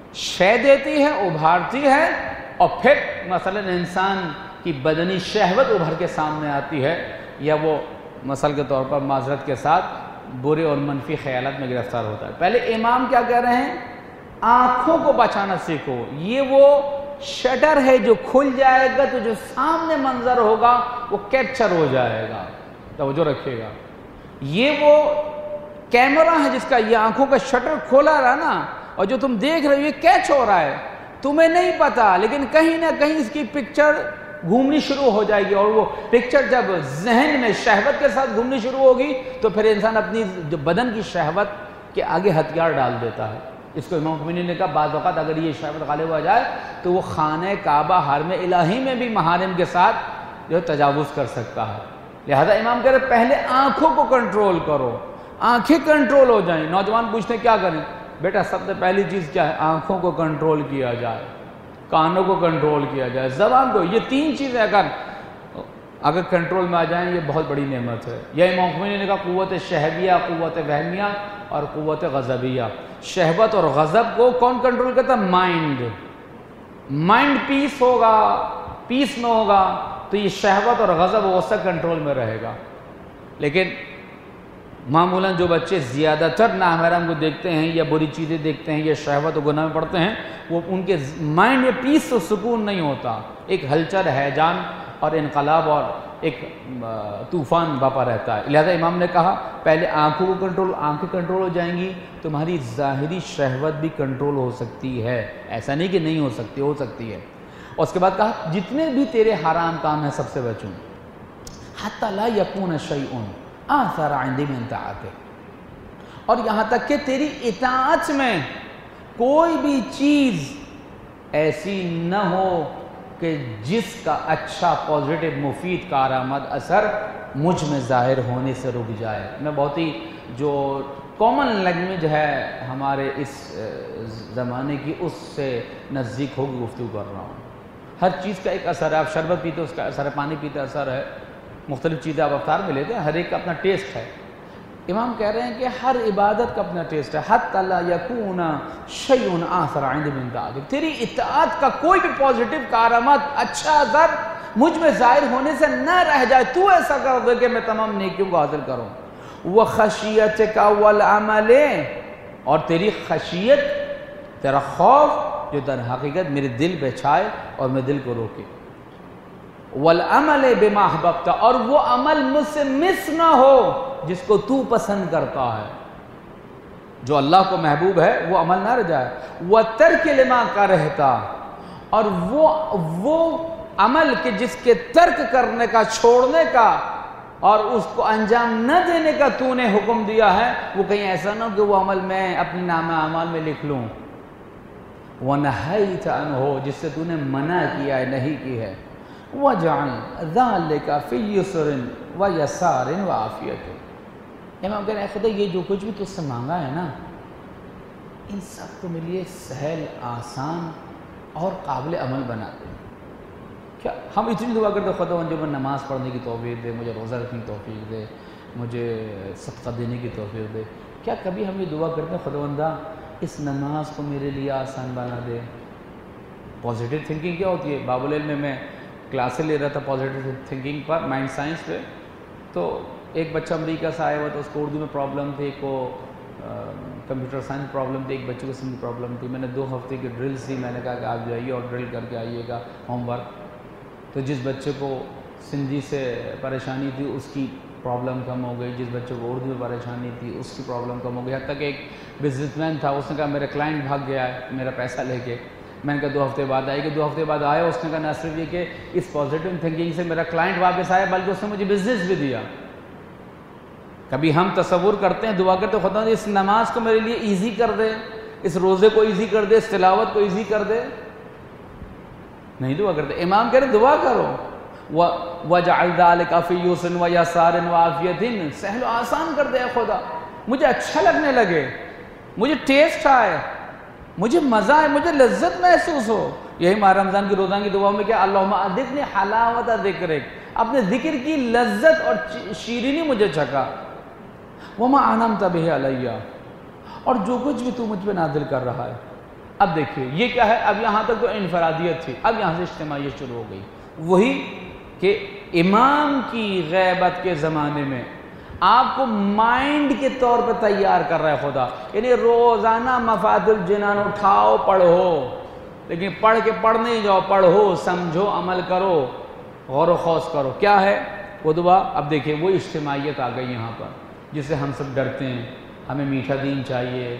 شے دیتی ہے، ابھارتی ہے، اور پھر مثلا انسان کی بدنی شہوت ابھر کے سامنے آتی ہے، یا وہ مثال کے طور پر معذرت کے ساتھ برے اور منفی خیالات میں گرفتار ہوتا ہے۔ پہلے امام کیا کہہ رہے ہیں؟ آنکھوں کو بچانا سیکھو، یہ وہ شٹر ہے جو کھل جائے گا تو جو سامنے منظر ہوگا وہ کیپچر ہو جائے گا، توجہ رکھیے گا۔ یہ وہ کیمرہ ہے جس کا یہ آنکھوں کا شٹر کھولا رہا نا، اور جو تم دیکھ رہے ہو یہ کیچ ہو رہا ہے، تمہیں نہیں پتا، لیکن کہیں نہ کہیں اس کی پکچر گھومنی شروع ہو جائے گی، اور وہ پکچر جب ذہن میں شہوت کے ساتھ گھومنی شروع ہوگی تو پھر انسان اپنی جو بدن کی شہوت کے آگے ہتھیار ڈال دیتا ہے۔ اس کو امام خمینی نے کہا بعض اوقات اگر یہ شہوت غالب ہو جائے تو وہ خانہ کعبہ حرم الہی میں بھی محارم کے ساتھ جو تجاوز کر سکتا ہے۔ لہذا امام کہہ رہے پہلے آنکھوں کو کنٹرول کرو، آنکھیں کنٹرول ہو جائیں۔ نوجوان پوچھتے ہیں کیا کریں؟ بیٹا سب سے پہلی چیز کیا ہے؟ آنکھوں کو کنٹرول کیا جائے، کانوں کو کنٹرول کیا جائے، زبان کو۔ یہ تین چیزیں اگر اگر کنٹرول میں آ جائیں یہ بہت بڑی نعمت ہے۔ یہ امام خمینی نے کہا قوت شہویہ، قوت وہمیہ اور قوت غضبیہ۔ شہوت اور غضب کو کون کنٹرول کرتا ہے؟ مائنڈ۔ مائنڈ پیس ہوگا، پیس میں ہوگا تو یہ شہوت اور غضب وہ سب کنٹرول میں رہے گا۔ لیکن معمولاً جو بچے زیادہ تر نامحرم کو دیکھتے ہیں یا بری چیزیں دیکھتے ہیں یا شہوت و گناہ میں پڑتے ہیں، وہ ان کے مائنڈ میں پیس و سکون نہیں ہوتا، ایک ہلچل ہیجان اور انقلاب اور ایک طوفان باپا رہتا ہے۔ لہذا امام نے کہا پہلے آنکھوں کو کنٹرول، آنکھیں کنٹرول ہو جائیں گی تمہاری ظاہری شہوت بھی کنٹرول ہو سکتی ہے، ایسا نہیں کہ نہیں ہو سکتی، ہو سکتی ہے۔ اور اس کے بعد کہا جتنے بھی تیرے حرام کام ہیں سب سے بچوں، حتی لا یکون شیء آثر عندی من طاعتک، اور یہاں تک کہ تیری اطاعت میں کوئی بھی چیز ایسی نہ ہو کہ جس کا اچھا پازیٹیو مفید کارآمد اثر مجھ میں ظاہر ہونے سے رک جائے۔ میں بہت ہی جو کامن لینگویج ہے ہمارے اس زمانے کی اس سے نزدیک ہو کے گفتگو کر رہا ہوں۔ ہر چیز کا ایک اثر ہے، آپ شربت پیتے اس کا اثر ہے، پانی پیتے اثر ہے، مختلف چیزیں آپ افطار میں لیتے ہیں، ہر ایک کا اپنا ٹیسٹ ہے۔ امام کہہ رہے ہیں کہ ہر عبادت کا اپنا ٹیسٹ ہے۔ حتی لا یکون شیء آثر عندی من طاعتک، تیری اطاعت کا کوئی بھی پازیٹیو کارآمد اچھا اثر مجھ میں ظاہر ہونے سے نہ رہ جائے، تو ایسا کر دے کہ میں تمام نیکیوں کو حاصل کروں۔ وخشیتک والعمل، اور تیری خشیت، تیرا خوف جو در حقیقت میرے دل پہ چھائے اور میں دل کو روکے۔ والعمل بما احببت، اور وہ عمل مجھ سے مس نہ ہو جس کو تو پسند کرتا ہے، جو اللہ کو محبوب ہے وہ عمل نہ رہ جائے۔ وترک لما کرہت، اور وہ وہ عمل کہ جس کے ترک کرنے کا، چھوڑنے کا اور اس کو انجام نہ دینے کا تو نے حکم دیا ہے، وہ کہیں ایسا نہ ہو کہ وہ عمل میں اپنے نامہ اعمال میں لکھ لوں۔ وَنَهَيْتَ عَنْهُ، جس سے تو نے منع کیا ہے، نہیں کی ہے۔ وَجَعَلْ ذَلِكَ فِي يُسْرٍ وَيَسَارٍ وَعَافِيَةٍ، امام کہہ رہے ہیں خدا یہ جو کچھ بھی تجھ سے مانگا ہے نا، ان سب کو میرے لیے سہل، آسان اور قابل عمل بنا دے۔ کیا ہم اتنی دعا کرتے خدا جو میں نماز پڑھنے کی توفیق دے، مجھے روزہ رکھنے کی توفیق دے، مجھے صدقہ دینے کی توفیق دے، کیا کبھی ہم یہ دعا کرتے ہیں خداوندہ اس نماز کو میرے لیے آسان بنا دے؟ پازیٹیو تھنکنگ کیا ہوتی ہے؟ باب العلم میں میں کلاسیں لے رہا تھا پازیٹیو تھنکنگ پر، مائنڈ سائنس پہ، تو ایک بچہ امریکہ سے آیا ہوا تھا، اس کو اردو میں پرابلم تھی، ایک کو کمپیوٹر سائنس پرابلم تھی، ایک بچے کو سندھی پرابلم تھی۔ میں نے دو ہفتے کی ڈرلز دی، میں نے کہا کہ آپ جائیے اور ڈرل کر کے آئیے گا ہوم ورک۔ تو جس بچے کو سندھی سے پریشانی تھی اس کی پرابلم کم ہو گئی، جس بچے کو اردو میں پریشانی تھی اس کی پرابلم کم ہو گئی، حتیٰ کہ ایک بزنس مین تھا، اس نے کہا میرا کلائنٹ بھاگ گیا ہے میرا پیسہ لے کے۔ میں نے کہا دو ہفتے بعد آئے گا، دو ہفتے بعد آیا، اس نے کہا نہ صرف یہ کہ اس پازیٹیو تھنکنگ سے میرا کلائنٹ واپس آیا بلکہ اس نے مجھے بزنس بھی دیا۔ کبھی ہم تصور کرتے ہیں، دعا کرتے خدا اس نماز کو میرے لیے ایزی کر دے، اس روزے کو ایزی کر دے، اس تلاوت کو ایزی کر دے، نہیں دعا کرتے۔ امام کہہ رہے دعا کرو وَجَعَلْ ذَلِكَ فِي يُسْرٍ وَيَسَارٍ وَعَافِيَةٍ، سہل و آسان کر دے خدا، مجھے اچھا لگنے لگے، مجھے ٹیسٹ آئے، مجھے مزہ آئے، مجھے لذت محسوس ہو۔ یہی ماہ رمضان کی روزانہ کی دعا میں کیا اللہم اذقنی حلاوت ذکرک، اپنے ذکر کی لذت اور شیرینی مجھے چکھا۔ وما انعمت بہ علیہ، اور جو کچھ بھی تو مجھ پہ نازل کر رہا ہے، اب دیکھیے یہ کیا ہے، اب یہاں تک تو انفرادیت تھی، اب یہاں سے اجتماعیت شروع ہو گئی، وہی کہ امام کی غیبت کے زمانے میں آپ کو مائنڈ کے طور پہ تیار کر رہا ہے خدا، یعنی روزانہ مفاد الجنان اٹھاؤ پڑھو، لیکن پڑھ کے پڑھ نہیں جاؤ، پڑھو سمجھو عمل کرو غور و خوض کرو۔ کیا ہے وہ دعا؟ اب دیکھیں وہ اجتماعیت آ گئی یہاں پر جس سے ہم سب ڈرتے ہیں، ہمیں میٹھا دین چاہیے،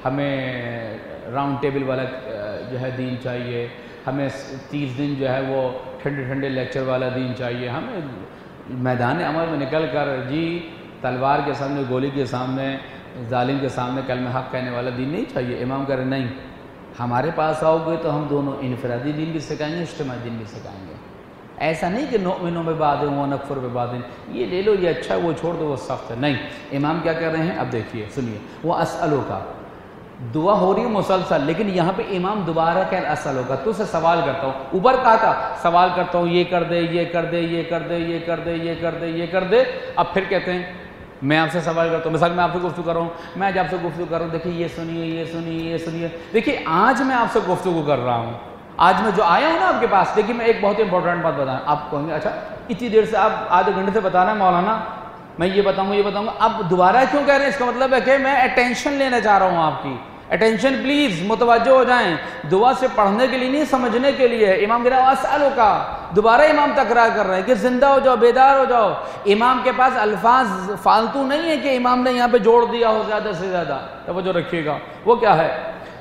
ہمیں راؤنڈ ٹیبل والا جو ہے دین چاہیے، ہمیں تیس دن جو ہے وہ ٹھنڈے ٹھنڈے لیکچر والا دین چاہیے، ہمیں میدان عمل میں نکل کر جی تلوار کے سامنے، گولی کے سامنے، ظالم کے سامنے کلمہ حق کہنے والا دین نہیں چاہیے۔ امام کہہ رہے نہیں، ہمارے پاس آؤ گے تو ہم دونوں انفرادی دین بھی سکھائیں گے، اجتماعی دین بھی سکھائیں گے۔ ایسا نہیں کہ نؤمن ببعض ونکفر ببعض، یہ لے لو یہ اچھا ہے وہ چھوڑ دو وہ سخت ہے، نہیں۔ امام کیا کہہ رہے ہیں؟ اب دیکھیے سنیے، وہ اسألو کا دعا ہو رہی ہے مسلسل، لیکن یہاں پہ امام دوبارہ کہ اسألو کا تو سے سوال کرتا ہوں، اوپر کہا تھا سوال کرتا ہوں یہ کر دے یہ کر دے یہ کر دے یہ کر دے یہ کر دے یہ کر دے، اب پھر کہتے ہیں میں آپ سے سوال کرتا ہوں، مثال میں آپ سے گفتگو کر رہا ہوں، میں آج آپ سے گفتگو کر رہا ہوں، دیکھیے یہ سنیے یہ سنیے یہ سنیے، دیکھیے آج میں آپ سے گفتگو کر رہا ہوں، آج میں جو آیا ہوں نا آپ کے پاس، دیکھیے میں ایک بہت امپورٹنٹ بات بتائیں، آپ کہیں گے اچھا اتنی دیر سے آپ آدھے گھنٹے سے بتا رہے ہیں مولانا میں یہ بتاؤں گا یہ بتاؤں گا، اب دوبارہ کیوں کہہ رہے ہیں؟ اس کا مطلب ہے کہ میں اٹینشن لینا چاہ رہا ہوں آپ کی، اٹینشن پلیز متوجہ ہو جائیں، دعا سے پڑھنے کے لیے نہیں سمجھنے کے لیے۔ امام کہہ رہا ہے اسألو کا، دوبارہ امام تکرار کر رہے ہیں کہ زندہ ہو جاؤ بیدار ہو جاؤ۔ امام کے پاس الفاظ فالتو نہیں ہے کہ امام نے یہاں پہ جوڑ دیا ہو زیادہ سے زیادہ، توجہ رکھیے گا۔ وہ کیا ہے؟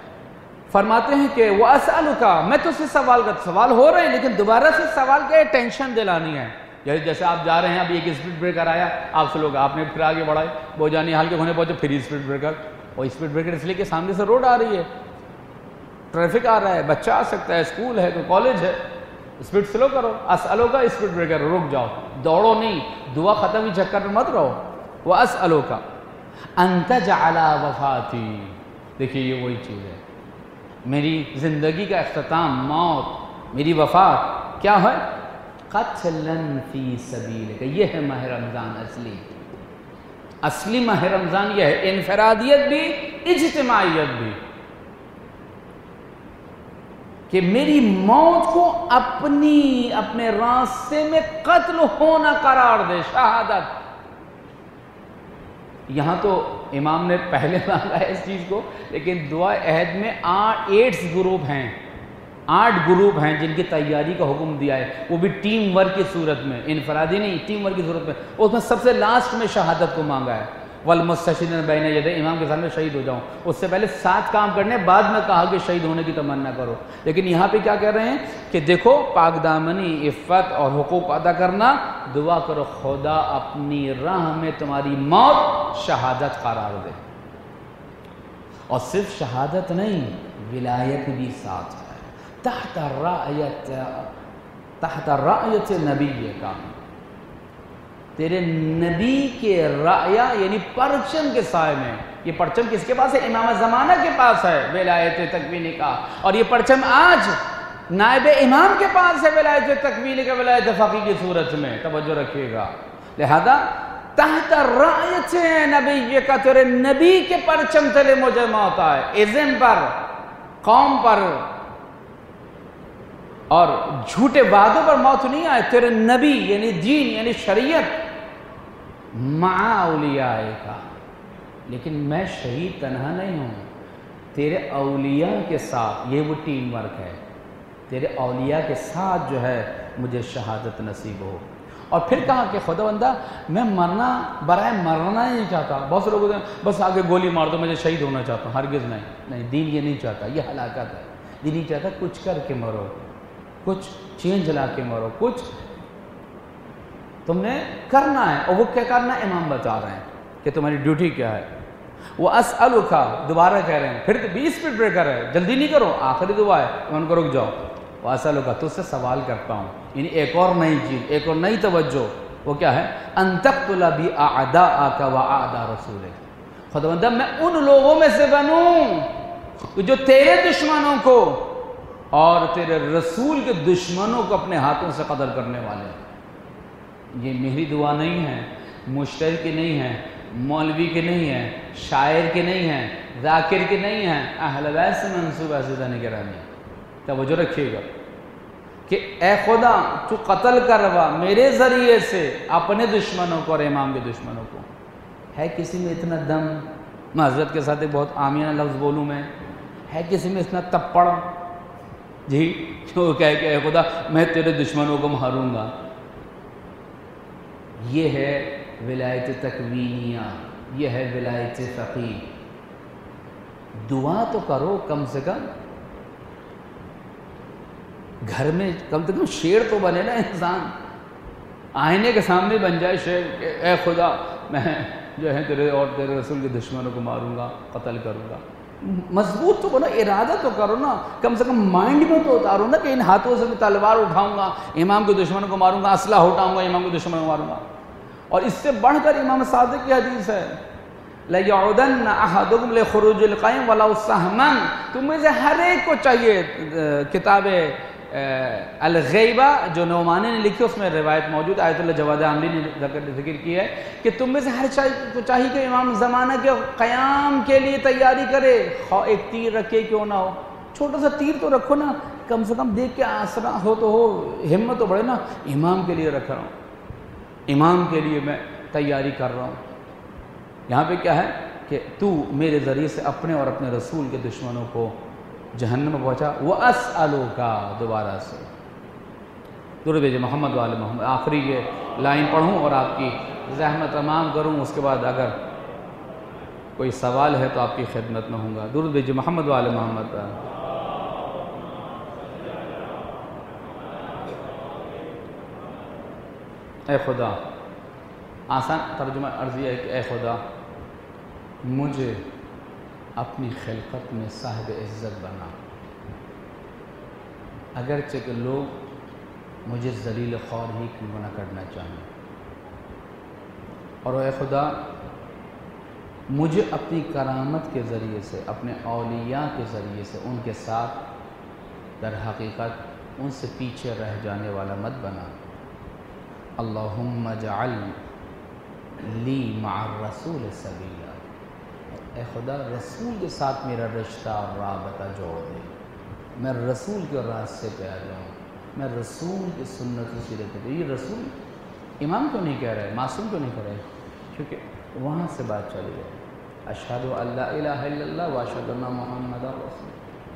فرماتے ہیں کہ وہ اسألو کا، میں تو سے سوال کا سوال ہو رہے ہیں لیکن دوبارہ سے سوال کے ٹینشن دلانی ہے، جیسے آپ جا رہے ہیں اب ایک اسپیڈ بریکر آیا آپ سے لوگ آپ نے پھر آگے بڑھائے، وہ جانی حال کے ہونے پہنچے پھر اسپیڈ بریکر، اور اسپیڈ بریکر اس لیے کہ سامنے سے روڈ آ رہی ہے، ٹریفک آ رہا ہے، بچہ آ سکتا ہے، اسکول ہے، کوئی کالج ہے، اسپیڈ سلو کرو۔ اسألو کا اسپیڈ بریکر، رک جاؤ، دوڑو نہیں، دعا ختم ہی چکر میں مت رہو۔ وہ اسألو کا ان تجعل وفاتی، دیکھیے یہ وہی چیز ہے، میری زندگی کا اختتام، موت، میری وفات کیا ہے؟ قتلا فی سبیلک، یہ ہے ماہ رمضان اصلی، اصلی ماہ رمضان یہ ہے، انفرادیت بھی اجتماعیت بھی، کہ میری موت کو اپنی اپنے راستے میں قتل ہونا قرار دے، شہادت۔ یہاں تو امام نے پہلے مانگا ہے اس چیز کو، لیکن دعا عہد میں آٹھ ایٹس گروپ ہیں، آٹھ گروپ ہیں جن کی تیاری کا حکم دیا ہے، وہ بھی ٹیم ورک کی صورت میں، انفرادی نہیں، ٹیم ورک کی صورت میں، اس میں سب سے لاسٹ میں شہادت کو مانگا ہے۔ والمستشہدین بین یدی، امام کے سامنے شہید ہو جاؤں، اس سے پہلے سات کام کرنے، بعد میں کہا کہ شہید ہونے کی تمنا کرو، لیکن یہاں پہ کیا کہہ رہے ہیں کہ دیکھو پاک دامنی، عفت اور حقوق ادا کرنا، دعا کرو خدا اپنی راہ میں تمہاری موت شہادت قرار دے، اور صرف شہادت نہیں ولایت بھی ساتھ ہے، تحت رعیت تحت رعیت نبی کا، تیرے نبی کے رعیہ یعنی پرچم کے سائے میں۔ یہ پرچم کس کے پاس ہے؟ امام زمانہ کے پاس ہے، ولایت تکوینی کا، اور یہ پرچم آج نائب امام کے پاس ہے، ولایت تکوینی کا، ولایت فقیہ کی صورت میں، توجہ رکھیے گا۔ لہذا تحت رعیت نبی کا، تیرے نبی کے پرچم تلے مجھے موت آئے، ازم پر، قوم پر اور جھوٹے وعدوں پر موت نہیں آئے، تیرے نبی یعنی دین یعنی شریعت مع اولیاء کا، لیکن میں شہید تنہا نہیں ہوں، تیرے اولیاء کے ساتھ، یہ وہ ٹیم ورک ہے، تیرے اولیاء کے ساتھ جو ہے مجھے شہادت نصیب ہو۔ اور پھر کہا کہ خدا بندہ میں مرنا برائے مرنا ہی نہیں چاہتا، بہت سے لوگ ہوتے ہیں بس آگے گولی مار دو مجھے شہید ہونا چاہتا ہوں، ہرگز نہیں، نہیں، دین یہ نہیں چاہتا، یہ ہلاکت ہے، دین نہیں چاہتا کچھ کر کے مرو، کچھ چینج لا کے مرو، کچھ تم نے کرنا ہے، اور وہ کیا کرنا ہے امام بتا رہے ہیں کہ تمہاری ڈیوٹی کیا ہے۔ وہ اسألک، دوبارہ کہہ رہے ہیں، پھر بیس منٹ بریکر ہے، جلدی نہیں کرو، آخری دعا ہے، ان کو رک جاؤ۔ وہ اسألک، تجھ سے سوال کرتا ہوں، یعنی ایک اور نئی چیز، ایک اور نئی توجہ، وہ کیا ہے؟ ان تقتل بی اعداءک و اعداء رسولک، خدا بندہ میں ان لوگوں میں سے بنوں جو تیرے دشمنوں کو اور تیرے رسول کے دشمنوں کو اپنے ہاتھوں سے قتل کرنے والے ہیں۔ یہ میری دعا نہیں ہے، مشتری کی نہیں ہے، مولوی کے نہیں ہے، شاعر کے نہیں ہے، ذاکر کے نہیں ہیں، اہل بیت سے منسوب ہے عزیزان گرامی۔ توجہ رکھیے گا کہ اے خدا تو قتل کروا میرے ذریعے سے اپنے دشمنوں کو اور امام کے دشمنوں کو۔ ہے کسی میں اتنا دم، معذرت کے ساتھ ایک بہت عامیانہ لفظ بولوں میں، ہے کسی میں اتنا تپڑ جی جو کہے کہ اے خدا میں تیرے دشمنوں کو ماروں گا؟ یہ ہے ولایت تکوینیہ، یہ ہے ولایت فقیہ۔ دعا تو کرو کم سے کم، گھر میں کم سے کم شیر تو بنے نا انسان، آئینے کے سامنے بن جائے شیر کہ اے خدا میں جو ہے تیرے اور تیرے رسول کے دشمنوں کو ماروں گا، قتل کروں گا۔ مضبوط تو بنا، ارادہ تو کرو نا، کم سے کم مائنڈ میں تو اتارو نا کہ ان ہاتھوں سے میں تلوار اٹھاؤں گا، امام کے دشمنوں کو ماروں گا، اسلحہ اٹھاؤں گا، امام کے دشمنوں کو ماروں گا۔ اور اس سے بڑھ کر امام صادق کی حدیث ہے لَيَعُدَنَّ أَحَدُكُمْ لِخُرُوجِ الْقَيْمِ وَلَوْ سَهْمًا، تم میں سے ہر ایک کو چاہیے، کتاب الغیبہ جو نعمانی نے لکھی اس میں روایت موجود، آیت اللہ جواد عاملی نے ذکر کی ہے کہ تم میں سے ہر کو چاہیے کہ امام زمانہ کے قیام کے لیے تیاری کرے، خواہ ایک تیر رکھے کیوں نہ ہو، چھوٹا سا تیر تو رکھو نا، کم سے کم دیکھ کے آسرا ہو تو ہو، ہمت تو بڑھے نا، امام کے لیے رکھ رہا ہوں، امام کے لیے میں تیاری کر رہا ہوں۔ یہاں پہ کیا ہے کہ تو میرے ذریعے سے اپنے اور اپنے رسول کے دشمنوں کو جہنم میں پہنچا۔ وَأَسْأَلُكَ، دوبارہ سے درود بھیجے محمد وآل محمد، آخری یہ لائن پڑھوں اور آپ کی زحمت تمام کروں، اس کے بعد اگر کوئی سوال ہے تو آپ کی خدمت میں ہوں گا۔ درود بھیجے محمد وآل محمد۔ اے خدا، آسان ترجمہ عرضی ہے کہ اے خدا مجھے اپنی خلقت میں صاحب عزت بنا، اگرچہ کہ لوگ مجھے ذلیل خوار ہی کیوں نہ کرنا چاہیں، اور اے خدا مجھے اپنی کرامت کے ذریعے سے، اپنے اولیاء کے ذریعے سے ان کے ساتھ در حقیقت ان سے پیچھے رہ جانے والا مت بنا۔ اللہم اجعل لی مع الرسول سبیلا، اے خدا رسول کے ساتھ میرا رشتہ اور رابطہ جوڑ دے، میں رسول کے راستے پہ آ جاؤں، میں رسول کی سنت و سیرت پہ۔ یہ رسول امام کیوں نہیں کہہ رہے، معصوم کیوں نہیں کہہ رہے؟ کیونکہ وہاں سے بات چلی ہے، اشہد ان لا الہ الا اللہ واشہد ان محمد رسول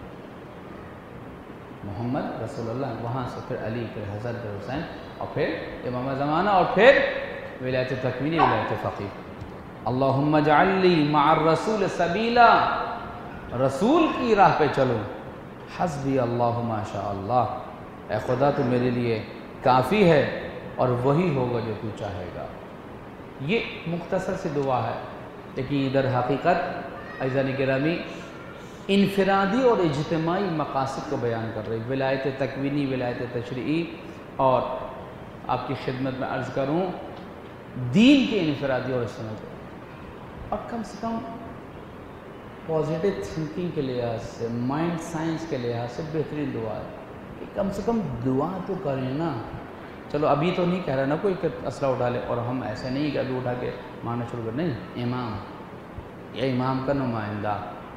محمد رسول اللہ، وہاں سے پھر علی، پھر حضرت حسین، اور پھر امام زمانہ، اور پھر ولایت تکوینی، ولایت فقیہ۔ اللہم اجعل لی مع الرسول سبیلا، رسول کی راہ پہ چلو، حسبی اللہ ما شاء اللہ، اے خدا تو میرے لیے کافی ہے اور وہی ہوگا جو تو چاہے گا۔ یہ مختصر سی دعا ہے، لیکن ادھر حقیقت عزیزان گرامی انفرادی اور اجتماعی مقاصد کو بیان کر رہی، ولایت تکوینی، ولایت تشریعی، اور آپ کی خدمت میں عرض کروں دین کے انفرادی اور اجتماعی کو، اور کم سے کم پازیٹیو تھنکنگ کے لحاظ سے، مائنڈ سائنس کے لحاظ سے بہترین دعا ہے کہ کم سے کم دعا تو کریں نا۔ چلو ابھی تو نہیں کہہ رہا نا کوئی کہ اسلحہ اٹھا لے، اور ہم ایسے نہیں کہ ابھی اٹھا کے مارنا شروع کر، نہیں، امام یا امام کا نمائندہ،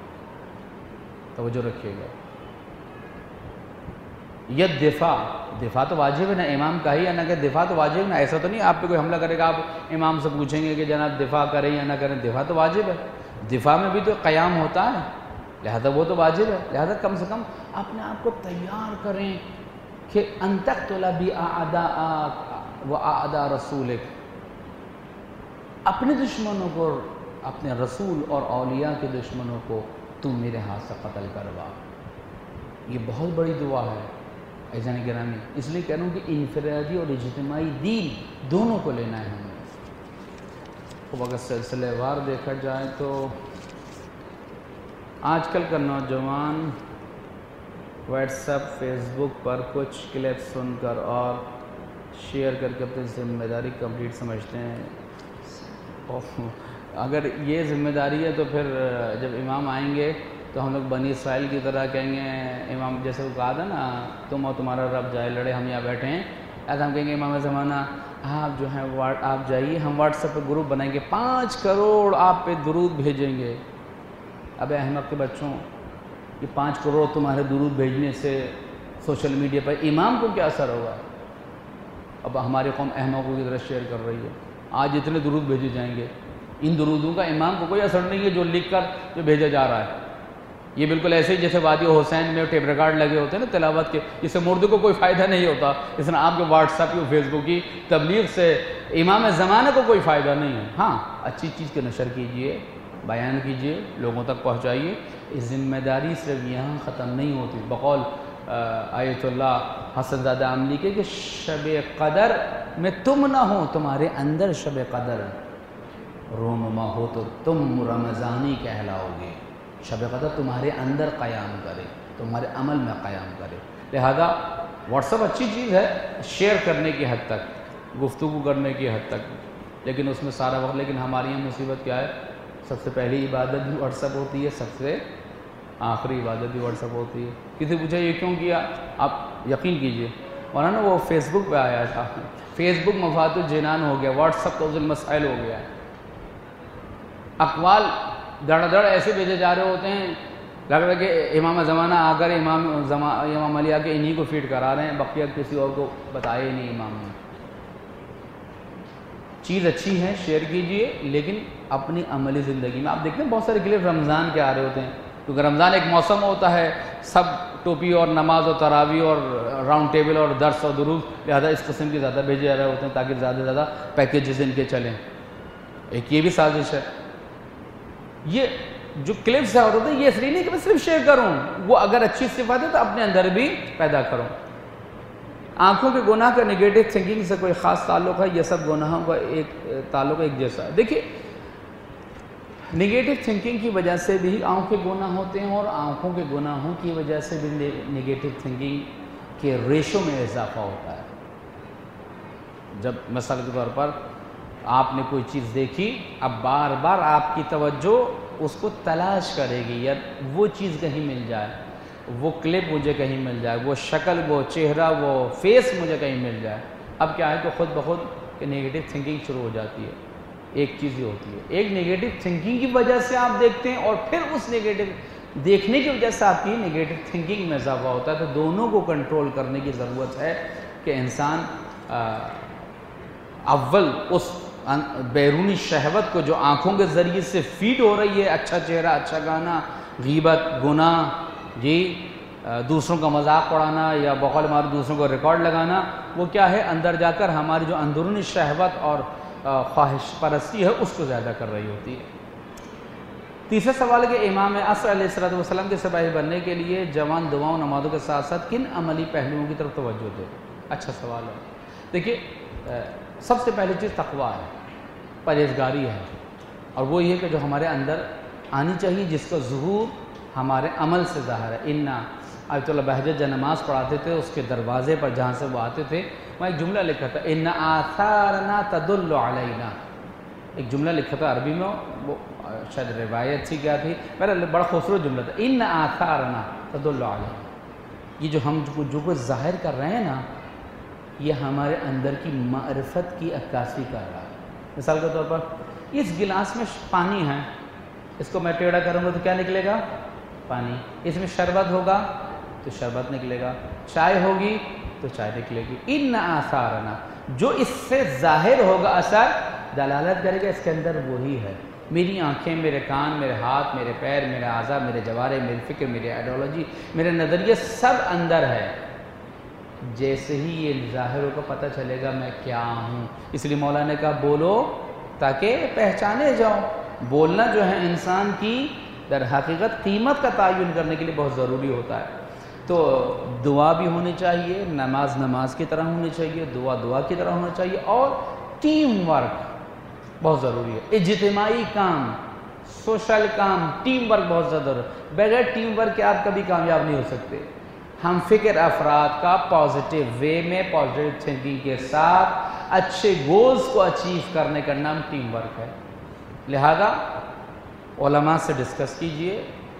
توجہ رکھیے گا۔ یہ دفاع دفاع تو واجب ہے نا، امام کا ہی ہے نا کہ دفاع تو واجب ہے نا، ایسا تو نہیں آپ پہ کوئی حملہ کرے گا آپ امام سے پوچھیں گے کہ جناب دفاع کریں یا نہ کریں، دفاع تو واجب ہے، دفاع میں بھی تو قیام ہوتا ہے، لہذا وہ تو واجب ہے، لہذا کم سے کم اپنے آپ کو تیار کریں کہ ان تقتل باعداءک و اعداء رسولک، اپنے دشمنوں کو، اپنے رسول اور اولیاء کے دشمنوں کو تم میرے ہاتھ سے قتل کروا۔ یہ بہت بڑی دعا ہے عزیزان گرامی، اس لیے کہہ رہا ہوں کہ انفرادی اور اجتماعی دین دونوں کو لینا ہے ہمیں۔ اب اگر سلسلہ وار دیکھا جائے تو آج کل کا نوجوان واٹس ایپ، فیس بک پر کچھ کلپ سن کر اور شیئر کر کے اپنی ذمہ داری کمپلیٹ سمجھتے ہیں۔ اگر یہ ذمہ داری ہے تو پھر جب امام آئیں گے تو ہم لوگ بنی اسرائیل کی طرح کہیں گے، امام جیسے وہ کہا تھا نا تم اور تمہارا رب جائے لڑے، ہم یہاں بیٹھے ہیں، ایسا ہم کہیں گے امام زمانہ آپ جو ہیں آپ جائیے، ہم واٹس ایپ پہ گروپ بنائیں گے، پانچ کروڑ آپ پہ درود بھیجیں گے، اب احمق کے بچوں، یہ پانچ کروڑ تمہارے درود بھیجنے سے سوشل میڈیا پر امام کو کیا اثر ہوگا؟ اب ہماری قوم احمقوں کی طرح شیئر کر رہی ہے، آج اتنے درود بھیجے جائیں گے، ان درودوں کا امام کو کوئی اثر نہیں ہے جو لکھ کر جو بھیجا جا رہا ہے۔ یہ بالکل ایسے ہی جیسے وادی حسین میں ٹیپ ریکارڈ لگے ہوتے ہیں نا تلاوت کے، اس سے مرد کو کوئی فائدہ نہیں ہوتا، اس نے آپ کے واٹس ایپ کی فیس بک کی تبلیغ سے امام زمانہ کو کوئی فائدہ نہیں ہے۔ ہاں اچھی چیز کے نشر کیجئے، بیان کیجئے، لوگوں تک پہنچائیے، اس ذمہ داری صرف یہاں ختم نہیں ہوتی۔ بقول آیت اللہ حسن زادہ عملی کے کہ شب قدر میں تم نہ ہو، تمہارے اندر شب قدر رونما ہو تو تم رمضانی کہلاؤ گے۔ شب قدر تمہارے اندر قیام کرے، تمہارے عمل میں قیام کرے۔ لہذا واٹس ایپ اچھی چیز ہے شیئر کرنے کی حد تک، گفتگو کرنے کی حد تک، لیکن اس میں سارا وقت، لیکن ہماری یہاں مصیبت کیا ہے، سب سے پہلی عبادت بھی واٹس ایپ ہوتی ہے، سب سے آخری عبادت بھی واٹس ایپ ہوتی ہے۔ کسی پوچھا یہ کیوں کیا؟ آپ یقین کیجئے مولانا وہ فیس بک پہ آیا تھا، فیس بک مفاد الجنان ہو گیا، واٹس ایپ توزیع المسائل ہو گیا ہے، اقوال دڑ دڑ ایسے بھیجے جا رہے ہوتے ہیں، لگ رہا ہے کہ امام زمانہ آ کر امام امام علی آ کے انہی کو فیڈ کرا رہے ہیں، بقیہ کسی اور کو بتائے نہیں امام نے۔ چیز اچھی ہے شیئر کیجئے، لیکن اپنی عملی زندگی میں آپ دیکھتے ہیں بہت سارے کلپ رمضان کے آ رہے ہوتے ہیں، کیونکہ رمضان ایک موسم ہوتا ہے، سب ٹوپی اور نماز اور تراویح اور راؤنڈ ٹیبل اور درس اور دروس، لہذا اس قسم کے زیادہ بھیجے جا رہے ہوتے ہیں تاکہ زیادہ سے زیادہ پیکیجز ان کے چلیں۔ ایک یہ بھی سازش ہے۔ یہ جو کلپس ہوتے ہیں یہ اس لیے نہیں کہ میں صرف شیئر کروں، وہ اگر اچھی صفات ہے تو اپنے اندر بھی پیدا کروں۔ آنکھوں کے گناہ کا نگیٹو تھنکنگ سے کوئی خاص تعلق ہے؟ یہ سب گناہوں کا ایک تعلق ایک جیسا ہے۔ دیکھیے نگیٹو تھنکنگ کی وجہ سے بھی آنکھوں کے گناہ ہوتے ہیں، اور آنکھوں کے گناہوں کی وجہ سے بھی نگیٹو تھنکنگ کے ریشو میں اضافہ ہوتا ہے۔ جب مثال کے طور پر آپ نے کوئی چیز دیکھی، اب بار بار آپ کی توجہ اس کو تلاش کرے گی، یا وہ چیز کہیں مل جائے، وہ کلپ مجھے کہیں مل جائے، وہ شکل، وہ چہرہ، وہ فیس مجھے کہیں مل جائے۔ اب کیا ہے کہ خود بخود کہ نگیٹو تھنکنگ شروع ہو جاتی ہے۔ ایک چیز ہی ہوتی ہے، ایک نگیٹو تھنکنگ کی وجہ سے آپ دیکھتے ہیں، اور پھر اس نگیٹو دیکھنے کی وجہ سے آپ کی نگیٹو تھنکنگ میں اضافہ ہوتا ہے۔ تو دونوں کو کنٹرول کرنے کی ضرورت ہے کہ انسان اول اس بیرونی شہوت کو جو آنکھوں کے ذریعے سے فیڈ ہو رہی ہے، اچھا چہرہ، اچھا گانا، غیبت، گناہ، جی دوسروں کا مذاق اڑانا، یا بقول ہمارے دوسروں کو ریکارڈ لگانا، وہ کیا ہے اندر جا کر ہماری جو اندرونی شہوت اور خواہش پرستی ہے اس کو زیادہ کر رہی ہوتی ہے۔ تیسرا سوال ہے کہ امام عصر علیہ الصلوۃ والسلام کے سپاہی بننے کے لیے جوان دعاؤں نمازوں کے ساتھ ساتھ کن عملی پہلوؤں کی طرف توجہ دے؟ اچھا سوال ہے۔ دیکھیے سب سے پہلی چیز تقویٰ ہے، پرہیزگاری ہے، اور وہ یہ کہ جو ہمارے اندر آنی چاہیے، جس کا ظہور ہمارے عمل سے ظاہر ہے۔ انا آیت اللہ بہجت جب نماز پڑھاتے تھے اس کے دروازے پر جہاں سے وہ آتے تھے وہاں ایک جملہ لکھا تھا، ان آثارنا تدل علینا، ایک جملہ لکھا تھا عربی میں، وہ شاید روایت سی کیا تھی، میرا بڑا خوبصورت جملہ تھا، ان آثارنا تدل علینا، یہ جو ہم جو کچھ ظاہر کر رہے ہیں نا، یہ ہمارے اندر کی معرفت کی عکاسی کر رہا ہے۔ مثال کے طور پر اس گلاس میں پانی ہے، اس کو میں ٹیڑھا کروں گا تو کیا نکلے گا؟ پانی۔ اس میں شربت ہوگا تو شربت نکلے گا، چائے ہوگی تو چائے نکلے گی۔ ان آثارنا، جو اس سے ظاہر ہوگا اثر دلالت کرے گا اس کے اندر وہی ہے۔ میری آنکھیں، میرے کان، میرے ہاتھ، میرے پیر، میرے اعضاء، میرے جوارے، میری فکر، میری آئیڈیالوجی، میرے نظریے سب اندر ہے۔ جیسے ہی یہ ظاہر ہو کر پتہ چلے گا میں کیا ہوں، اس لیے مولا نے کہا بولو تاکہ پہچانے جاؤ۔ بولنا جو ہے انسان کی در حقیقت قیمت کا تعین کرنے کے لیے بہت ضروری ہوتا ہے۔ تو دعا بھی ہونی چاہیے، نماز نماز کی طرح ہونی چاہیے، دعا دعا کی طرح ہونا چاہیے، اور ٹیم ورک بہت ضروری ہے۔ اجتماعی کام، سوشل کام، ٹیم ورک بہت زیادہ ضروری ہے۔ بغیر ٹیم ورک کے آپ کبھی کامیاب نہیں ہو سکتے۔ ہم فکر افراد کا پازیٹیو وے میں، پازیٹیو تھنکنگ کے ساتھ اچھے گولز کو اچیو کرنے کا نام ٹیم ورک ہے۔ لہذا علماء سے ڈسکس کیجئے،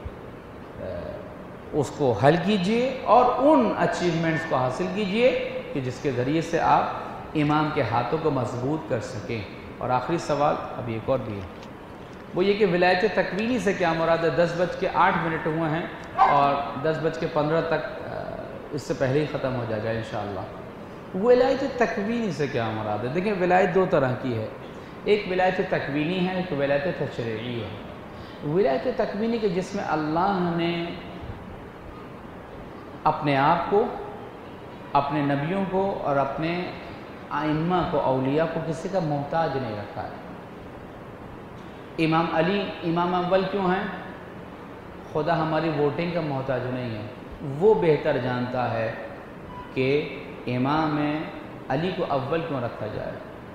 اس کو حل کیجئے، اور ان اچیومنٹس کو حاصل کیجئے کہ جس کے ذریعے سے آپ امام کے ہاتھوں کو مضبوط کر سکیں۔ اور آخری سوال اب ایک اور بھی ہے، وہ یہ کہ ولایت تکوینی سے کیا مراد ہے؟ دس بج کے آٹھ منٹ ہوئے ہیں اور دس بج کے پندرہ تک اس سے پہلے ہی ختم ہو جائے گا انشاءاللہ۔ ولایت تکوینی سے کیا مراد ہے؟ دیکھیں ولایت دو طرح کی ہے، ایک ولایت تکوینی ہے، ایک ولایت تشریعی ہے۔ ولایت تکوینی کے جس میں اللہ نے اپنے آپ کو، اپنے نبیوں کو اور اپنے ائمہ کو، اولیاء کو کسی کا محتاج نہیں رکھا ہے۔ امام علی امام اول کیوں ہیں؟ خدا ہماری ووٹنگ کا محتاج نہیں ہے، وہ بہتر جانتا ہے کہ امام علی کو اول کیوں رکھا جائے۔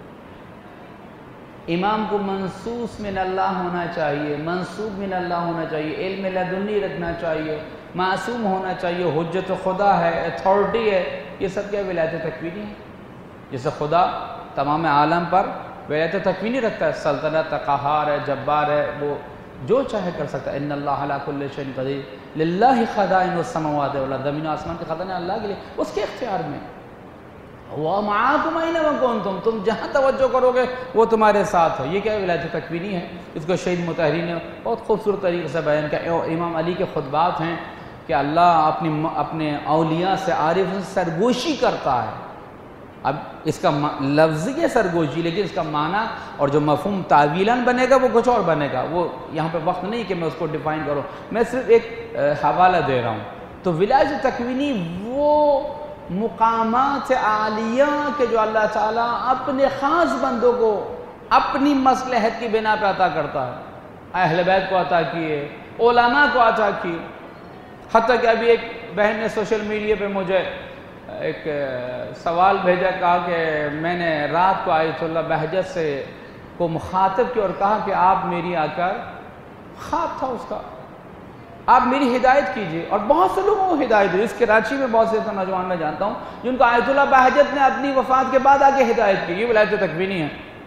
امام کو منصوص من اللہ ہونا چاہیے، منصوب من اللہ ہونا چاہیے، علم لدنی رکھنا چاہیے، معصوم ہونا چاہیے، حجت خدا ہے، اتھارٹی ہے۔ یہ سب کیا ولایت تکوینی ہے؟ جیسے خدا تمام عالم پر ولایت تکوینی رکھتا ہے، سلطنت، قہار ہے، جبار ہے، وہ جو چاہے کر سکتا ہے۔ ان اللہ علی کل شیء قدیر، للہ خزائن السماوات والارض، زمین و آسمان کے خزانے اللہ کے لیے، اس کے اختیار میں۔ وَمَعَاكُمْ أَيْنَمَا كُنْتُمْ، تم جہاں توجہ کرو گے وہ تمہارے ساتھ ہے۔ یہ کیا ولایت تکوینی ہے؟ اس کو شہید مطہری نے بہت خوبصورت طریقے سے بیان کیا۔ امام علی کے خطبات ہیں کہ اللہ اپنی اپنے اولیاء سے، عارف سے سرگوشی کرتا ہے۔ اب اس کا لفظی ہے سرگوشی، لیکن اس کا معنی اور جو مفہوم تعویلاً بنے گا وہ کچھ اور بنے گا، وہ یہاں پہ وقت نہیں کہ میں اس کو ڈیفائن کروں، میں صرف ایک حوالہ دے رہا ہوں۔ تو ولایت تکوینی وہ مقامات عالیہ کے جو اللہ تعالیٰ اپنے خاص بندوں کو اپنی مصلحت کی بنا پہ عطا کرتا ہے۔ اہل بیت کو عطا کیے، علماء کو عطا کی، حتیٰ کہ ابھی ایک بہن نے سوشل میڈیا پہ مجھے ایک سوال بھیجا، کہا کہ میں نے رات کو آیت اللہ بہجت سے کو مخاطب کیا اور کہا کہ آپ میری آ کر، خواب تھا اس کا، آپ میری ہدایت کیجئے، اور بہت سے لوگوں کو ہدایت دی۔ اس کراچی میں بہت سے نوجوان میں جانتا ہوں جن کو آیت اللہ بہجت نے اپنی وفات کے بعد آ کے ہدایت کی۔ یہ ولایت تکوینی ہے۔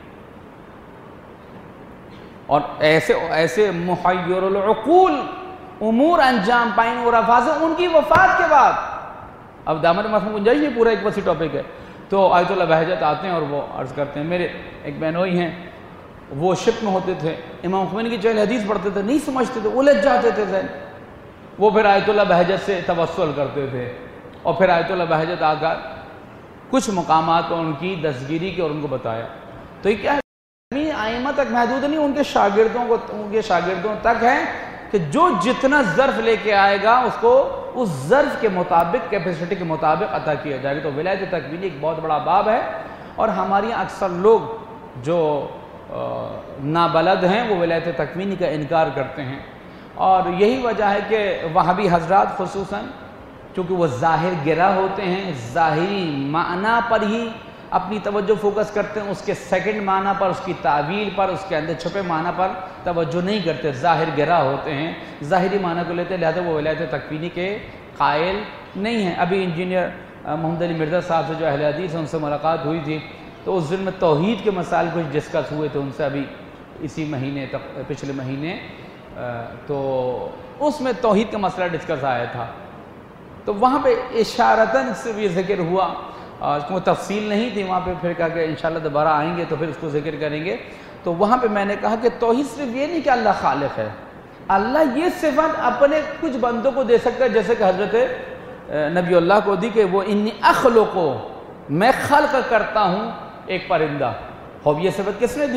اور ایسے ایسے محیر العقول امور انجام پائیں اور افاظ ان کی وفات کے بعد۔ اب دامن مفہوم گنجائش نہیں، پورا ایک وسیع ٹاپک ہے۔ تو آیت اللہ بہجت آتے ہیں اور وہ عرض کرتے ہیں، میرے ایک بہنوئی ہیں، وہ شک میں ہوتے تھے، امام خمینی کی چہل حدیث پڑھتے تھے، نہیں سمجھتے تھے، الجھ جاتے تھے ذہن، وہ پھر آیت اللہ بہجت سے توسل کرتے تھے، اور پھر آیت اللہ بہجت آ کر کچھ مقامات پر ان کی دستگیری کی اور ان کو بتایا۔ تو یہ کیا ہے؟ ائمہ تک محدود نہیں، ان کے شاگردوں کو، ان کے شاگردوں تک ہے کہ جو جتنا ظرف لے کے آئے گا اس کو اس ظرف کے مطابق، کیپیسٹی کے مطابق عطا کیا جائے گا۔ تو ولایت تکوینی ایک بہت بڑا باب ہے، اور ہماری یہاں اکثر لوگ جو نابلد ہیں وہ ولایت تکوینی کا انکار کرتے ہیں، اور یہی وجہ ہے کہ وہابی حضرات خصوصاً چونکہ وہ ظاہر گرا ہوتے ہیں، ظاہری معنی پر ہی اپنی توجہ فوکس کرتے ہیں، اس کے سیکنڈ معنی پر، اس کی تعویل پر، اس کے اندر چھپے معنی پر توجہ نہیں کرتے، ظاہر گرا ہوتے ہیں، ظاہری معنی کو لیتے، لہذا وہ ولایت تکوینی کے قائل نہیں ہیں۔ ابھی انجینئر محمد علی مرزا صاحب سے جو اہل حدیث ہیں ان سے ملاقات ہوئی تھی، تو اس دن میں توحید کے مسائل کچھ ڈسکس ہوئے تھے ان سے، ابھی اسی مہینے تک، پچھلے مہینے، تو اس میں توحید کا مسئلہ ڈسکس آیا تھا، تو وہاں پہ اشارتاً سے بھی ذکر ہوا، اور اس کو تفصیل نہیں تھی وہاں پہ، پھر کہا کہ انشاءاللہ دوبارہ آئیں گے تو پھر اس کو ذکر کریں گے۔ تو وہاں پہ میں نے کہا کہ توحید صرف یہ نہیں کہ اللہ خالق ہے، اللہ یہ صفت اپنے کچھ بندوں کو دے سکتا ہے، جیسے کہ حضرت نبی اللہ کو دی کہ وہ انی اخلقو، میں خلق کرتا ہوں ایک پرندہ۔ خوب یہ صفت کس نے دی؟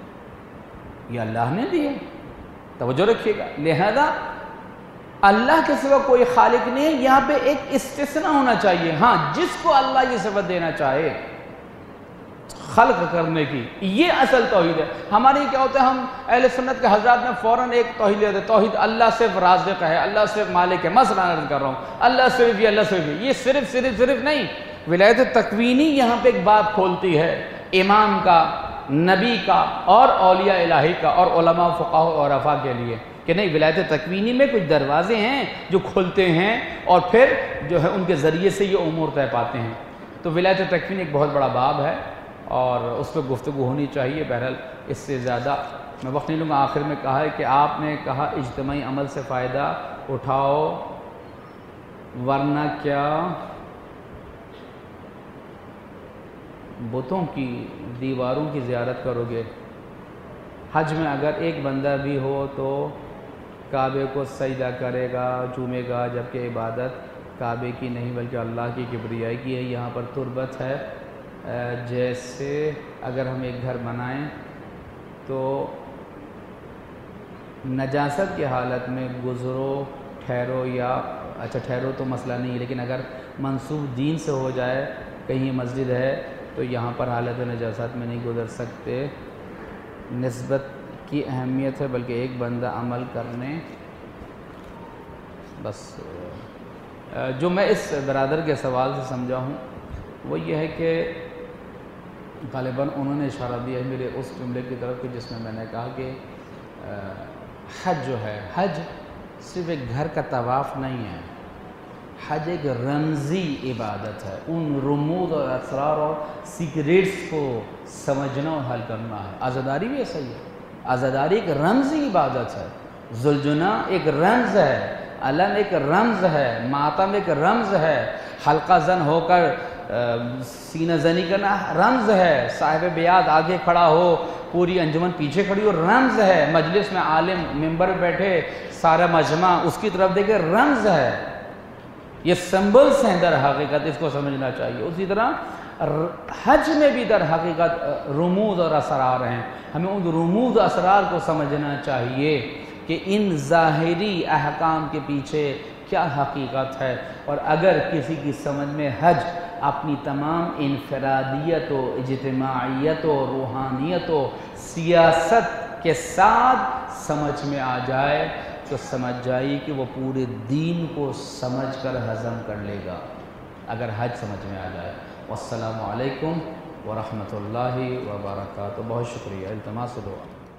یہ اللہ نے دی ہے، توجہ رکھیے گا۔ لہذا اللہ کے سوا کوئی خالق نہیں ہے، یہاں پہ ایک استثناء ہونا چاہیے، ہاں جس کو اللہ یہ صفت دینا چاہے خلق کرنے کی، یہ اصل توحید ہے۔ ہمارے کیا ہوتا ہے، ہم اہل سنت کے حضرات میں فوراً ایک توحید لیتے، توحید اللہ صرف رازق ہے، اللہ صرف مالک ہے، مثلا عرض کر رہا ہوں، اللہ صرف یہ، اللہ صرف یہ، یہ صرف صرف صرف نہیں۔ ولایت تکوینی یہاں پہ ایک باب کھولتی ہے امام کا، نبی کا، اور اولیاء الہی کا، اور علماء، فقہاء اور عرفاء کے لیے، کہ نہیں ولایت تکوینی میں کچھ دروازے ہیں جو کھلتے ہیں، اور پھر جو ہے ان کے ذریعے سے یہ امور طے پاتے ہیں۔ تو ولایت تکوینی ایک بہت بڑا باب ہے، اور اس پہ گفتگو ہونی چاہیے۔ بہرحال اس سے زیادہ میں وقت نہیں لوں گا۔ آخر میں کہا ہے کہ آپ نے کہا اجتماعی عمل سے فائدہ اٹھاؤ، ورنہ کیا بتوں کی دیواروں کی زیارت کرو گے۔ حج میں اگر ایک بندہ بھی ہو تو کعبے کو سجدہ کرے گا، چومے گا، جبکہ عبادت کعبے کی نہیں بلکہ اللہ کی کبریائی کی ہے۔ یہاں پر تربت ہے، جیسے اگر ہم ایک گھر بنائیں تو نجاست کی حالت میں گزرو ٹھہرو، یا اچھا ٹھہرو تو مسئلہ نہیں ہے، لیکن اگر منسوب دین سے ہو جائے، کہیں مسجد ہے تو یہاں پر حالت نجاست میں نہیں گزر سکتے۔ نسبت کی اہمیت ہے، بلکہ ایک بندہ عمل کرنے بس جو میں اس برادر کے سوال سے سمجھا ہوں وہ یہ ہے کہ غالباً انہوں نے اشارہ دیا ہے میرے اس جملے کی طرف کہ جس میں میں نے کہا کہ حج جو ہے، حج صرف ایک گھر کا طواف نہیں ہے، حج ایک رمزی عبادت ہے۔ ان رموز اور اسرار اور سیکریٹس کو سمجھنا اور حل کرنا ہے۔ عزاداری بھی ایسا ہی ہے، عزاداری ایک رمزی عبادت ہے، ذوالجناح ایک رمز ہے، علم ایک رمز ہے، ماتم ایک رمز ہے، حلقہ زن ہو کر سینہ زنی کرنا رمز ہے، صاحب بیعت آگے کھڑا ہو پوری انجمن پیچھے کھڑی ہو رمز ہے، مجلس میں عالم ممبر بیٹھے سارا مجمع اس کی طرف دیکھے رمز ہے۔ یہ سمبلز ہیں در حقیقت، اس کو سمجھنا چاہیے۔ اسی طرح حج میں بھی در حقیقت رموز اور اسرار ہیں، ہمیں ان رموز و اسرار کو سمجھنا چاہیے کہ ان ظاہری احکام کے پیچھے کیا حقیقت ہے، اور اگر کسی کی سمجھ میں حج اپنی تمام انفرادیت و اجتماعیت و روحانیت و سیاست کے ساتھ سمجھ میں آ جائے تو سمجھ جائیے کہ وہ پورے دین کو سمجھ کر ہضم کر لے گا، اگر حج سمجھ میں آ جائے۔ والسلام علیکم ورحمۃ اللہ وبرکاتہ۔ بہت شکریہ، التماس دعا۔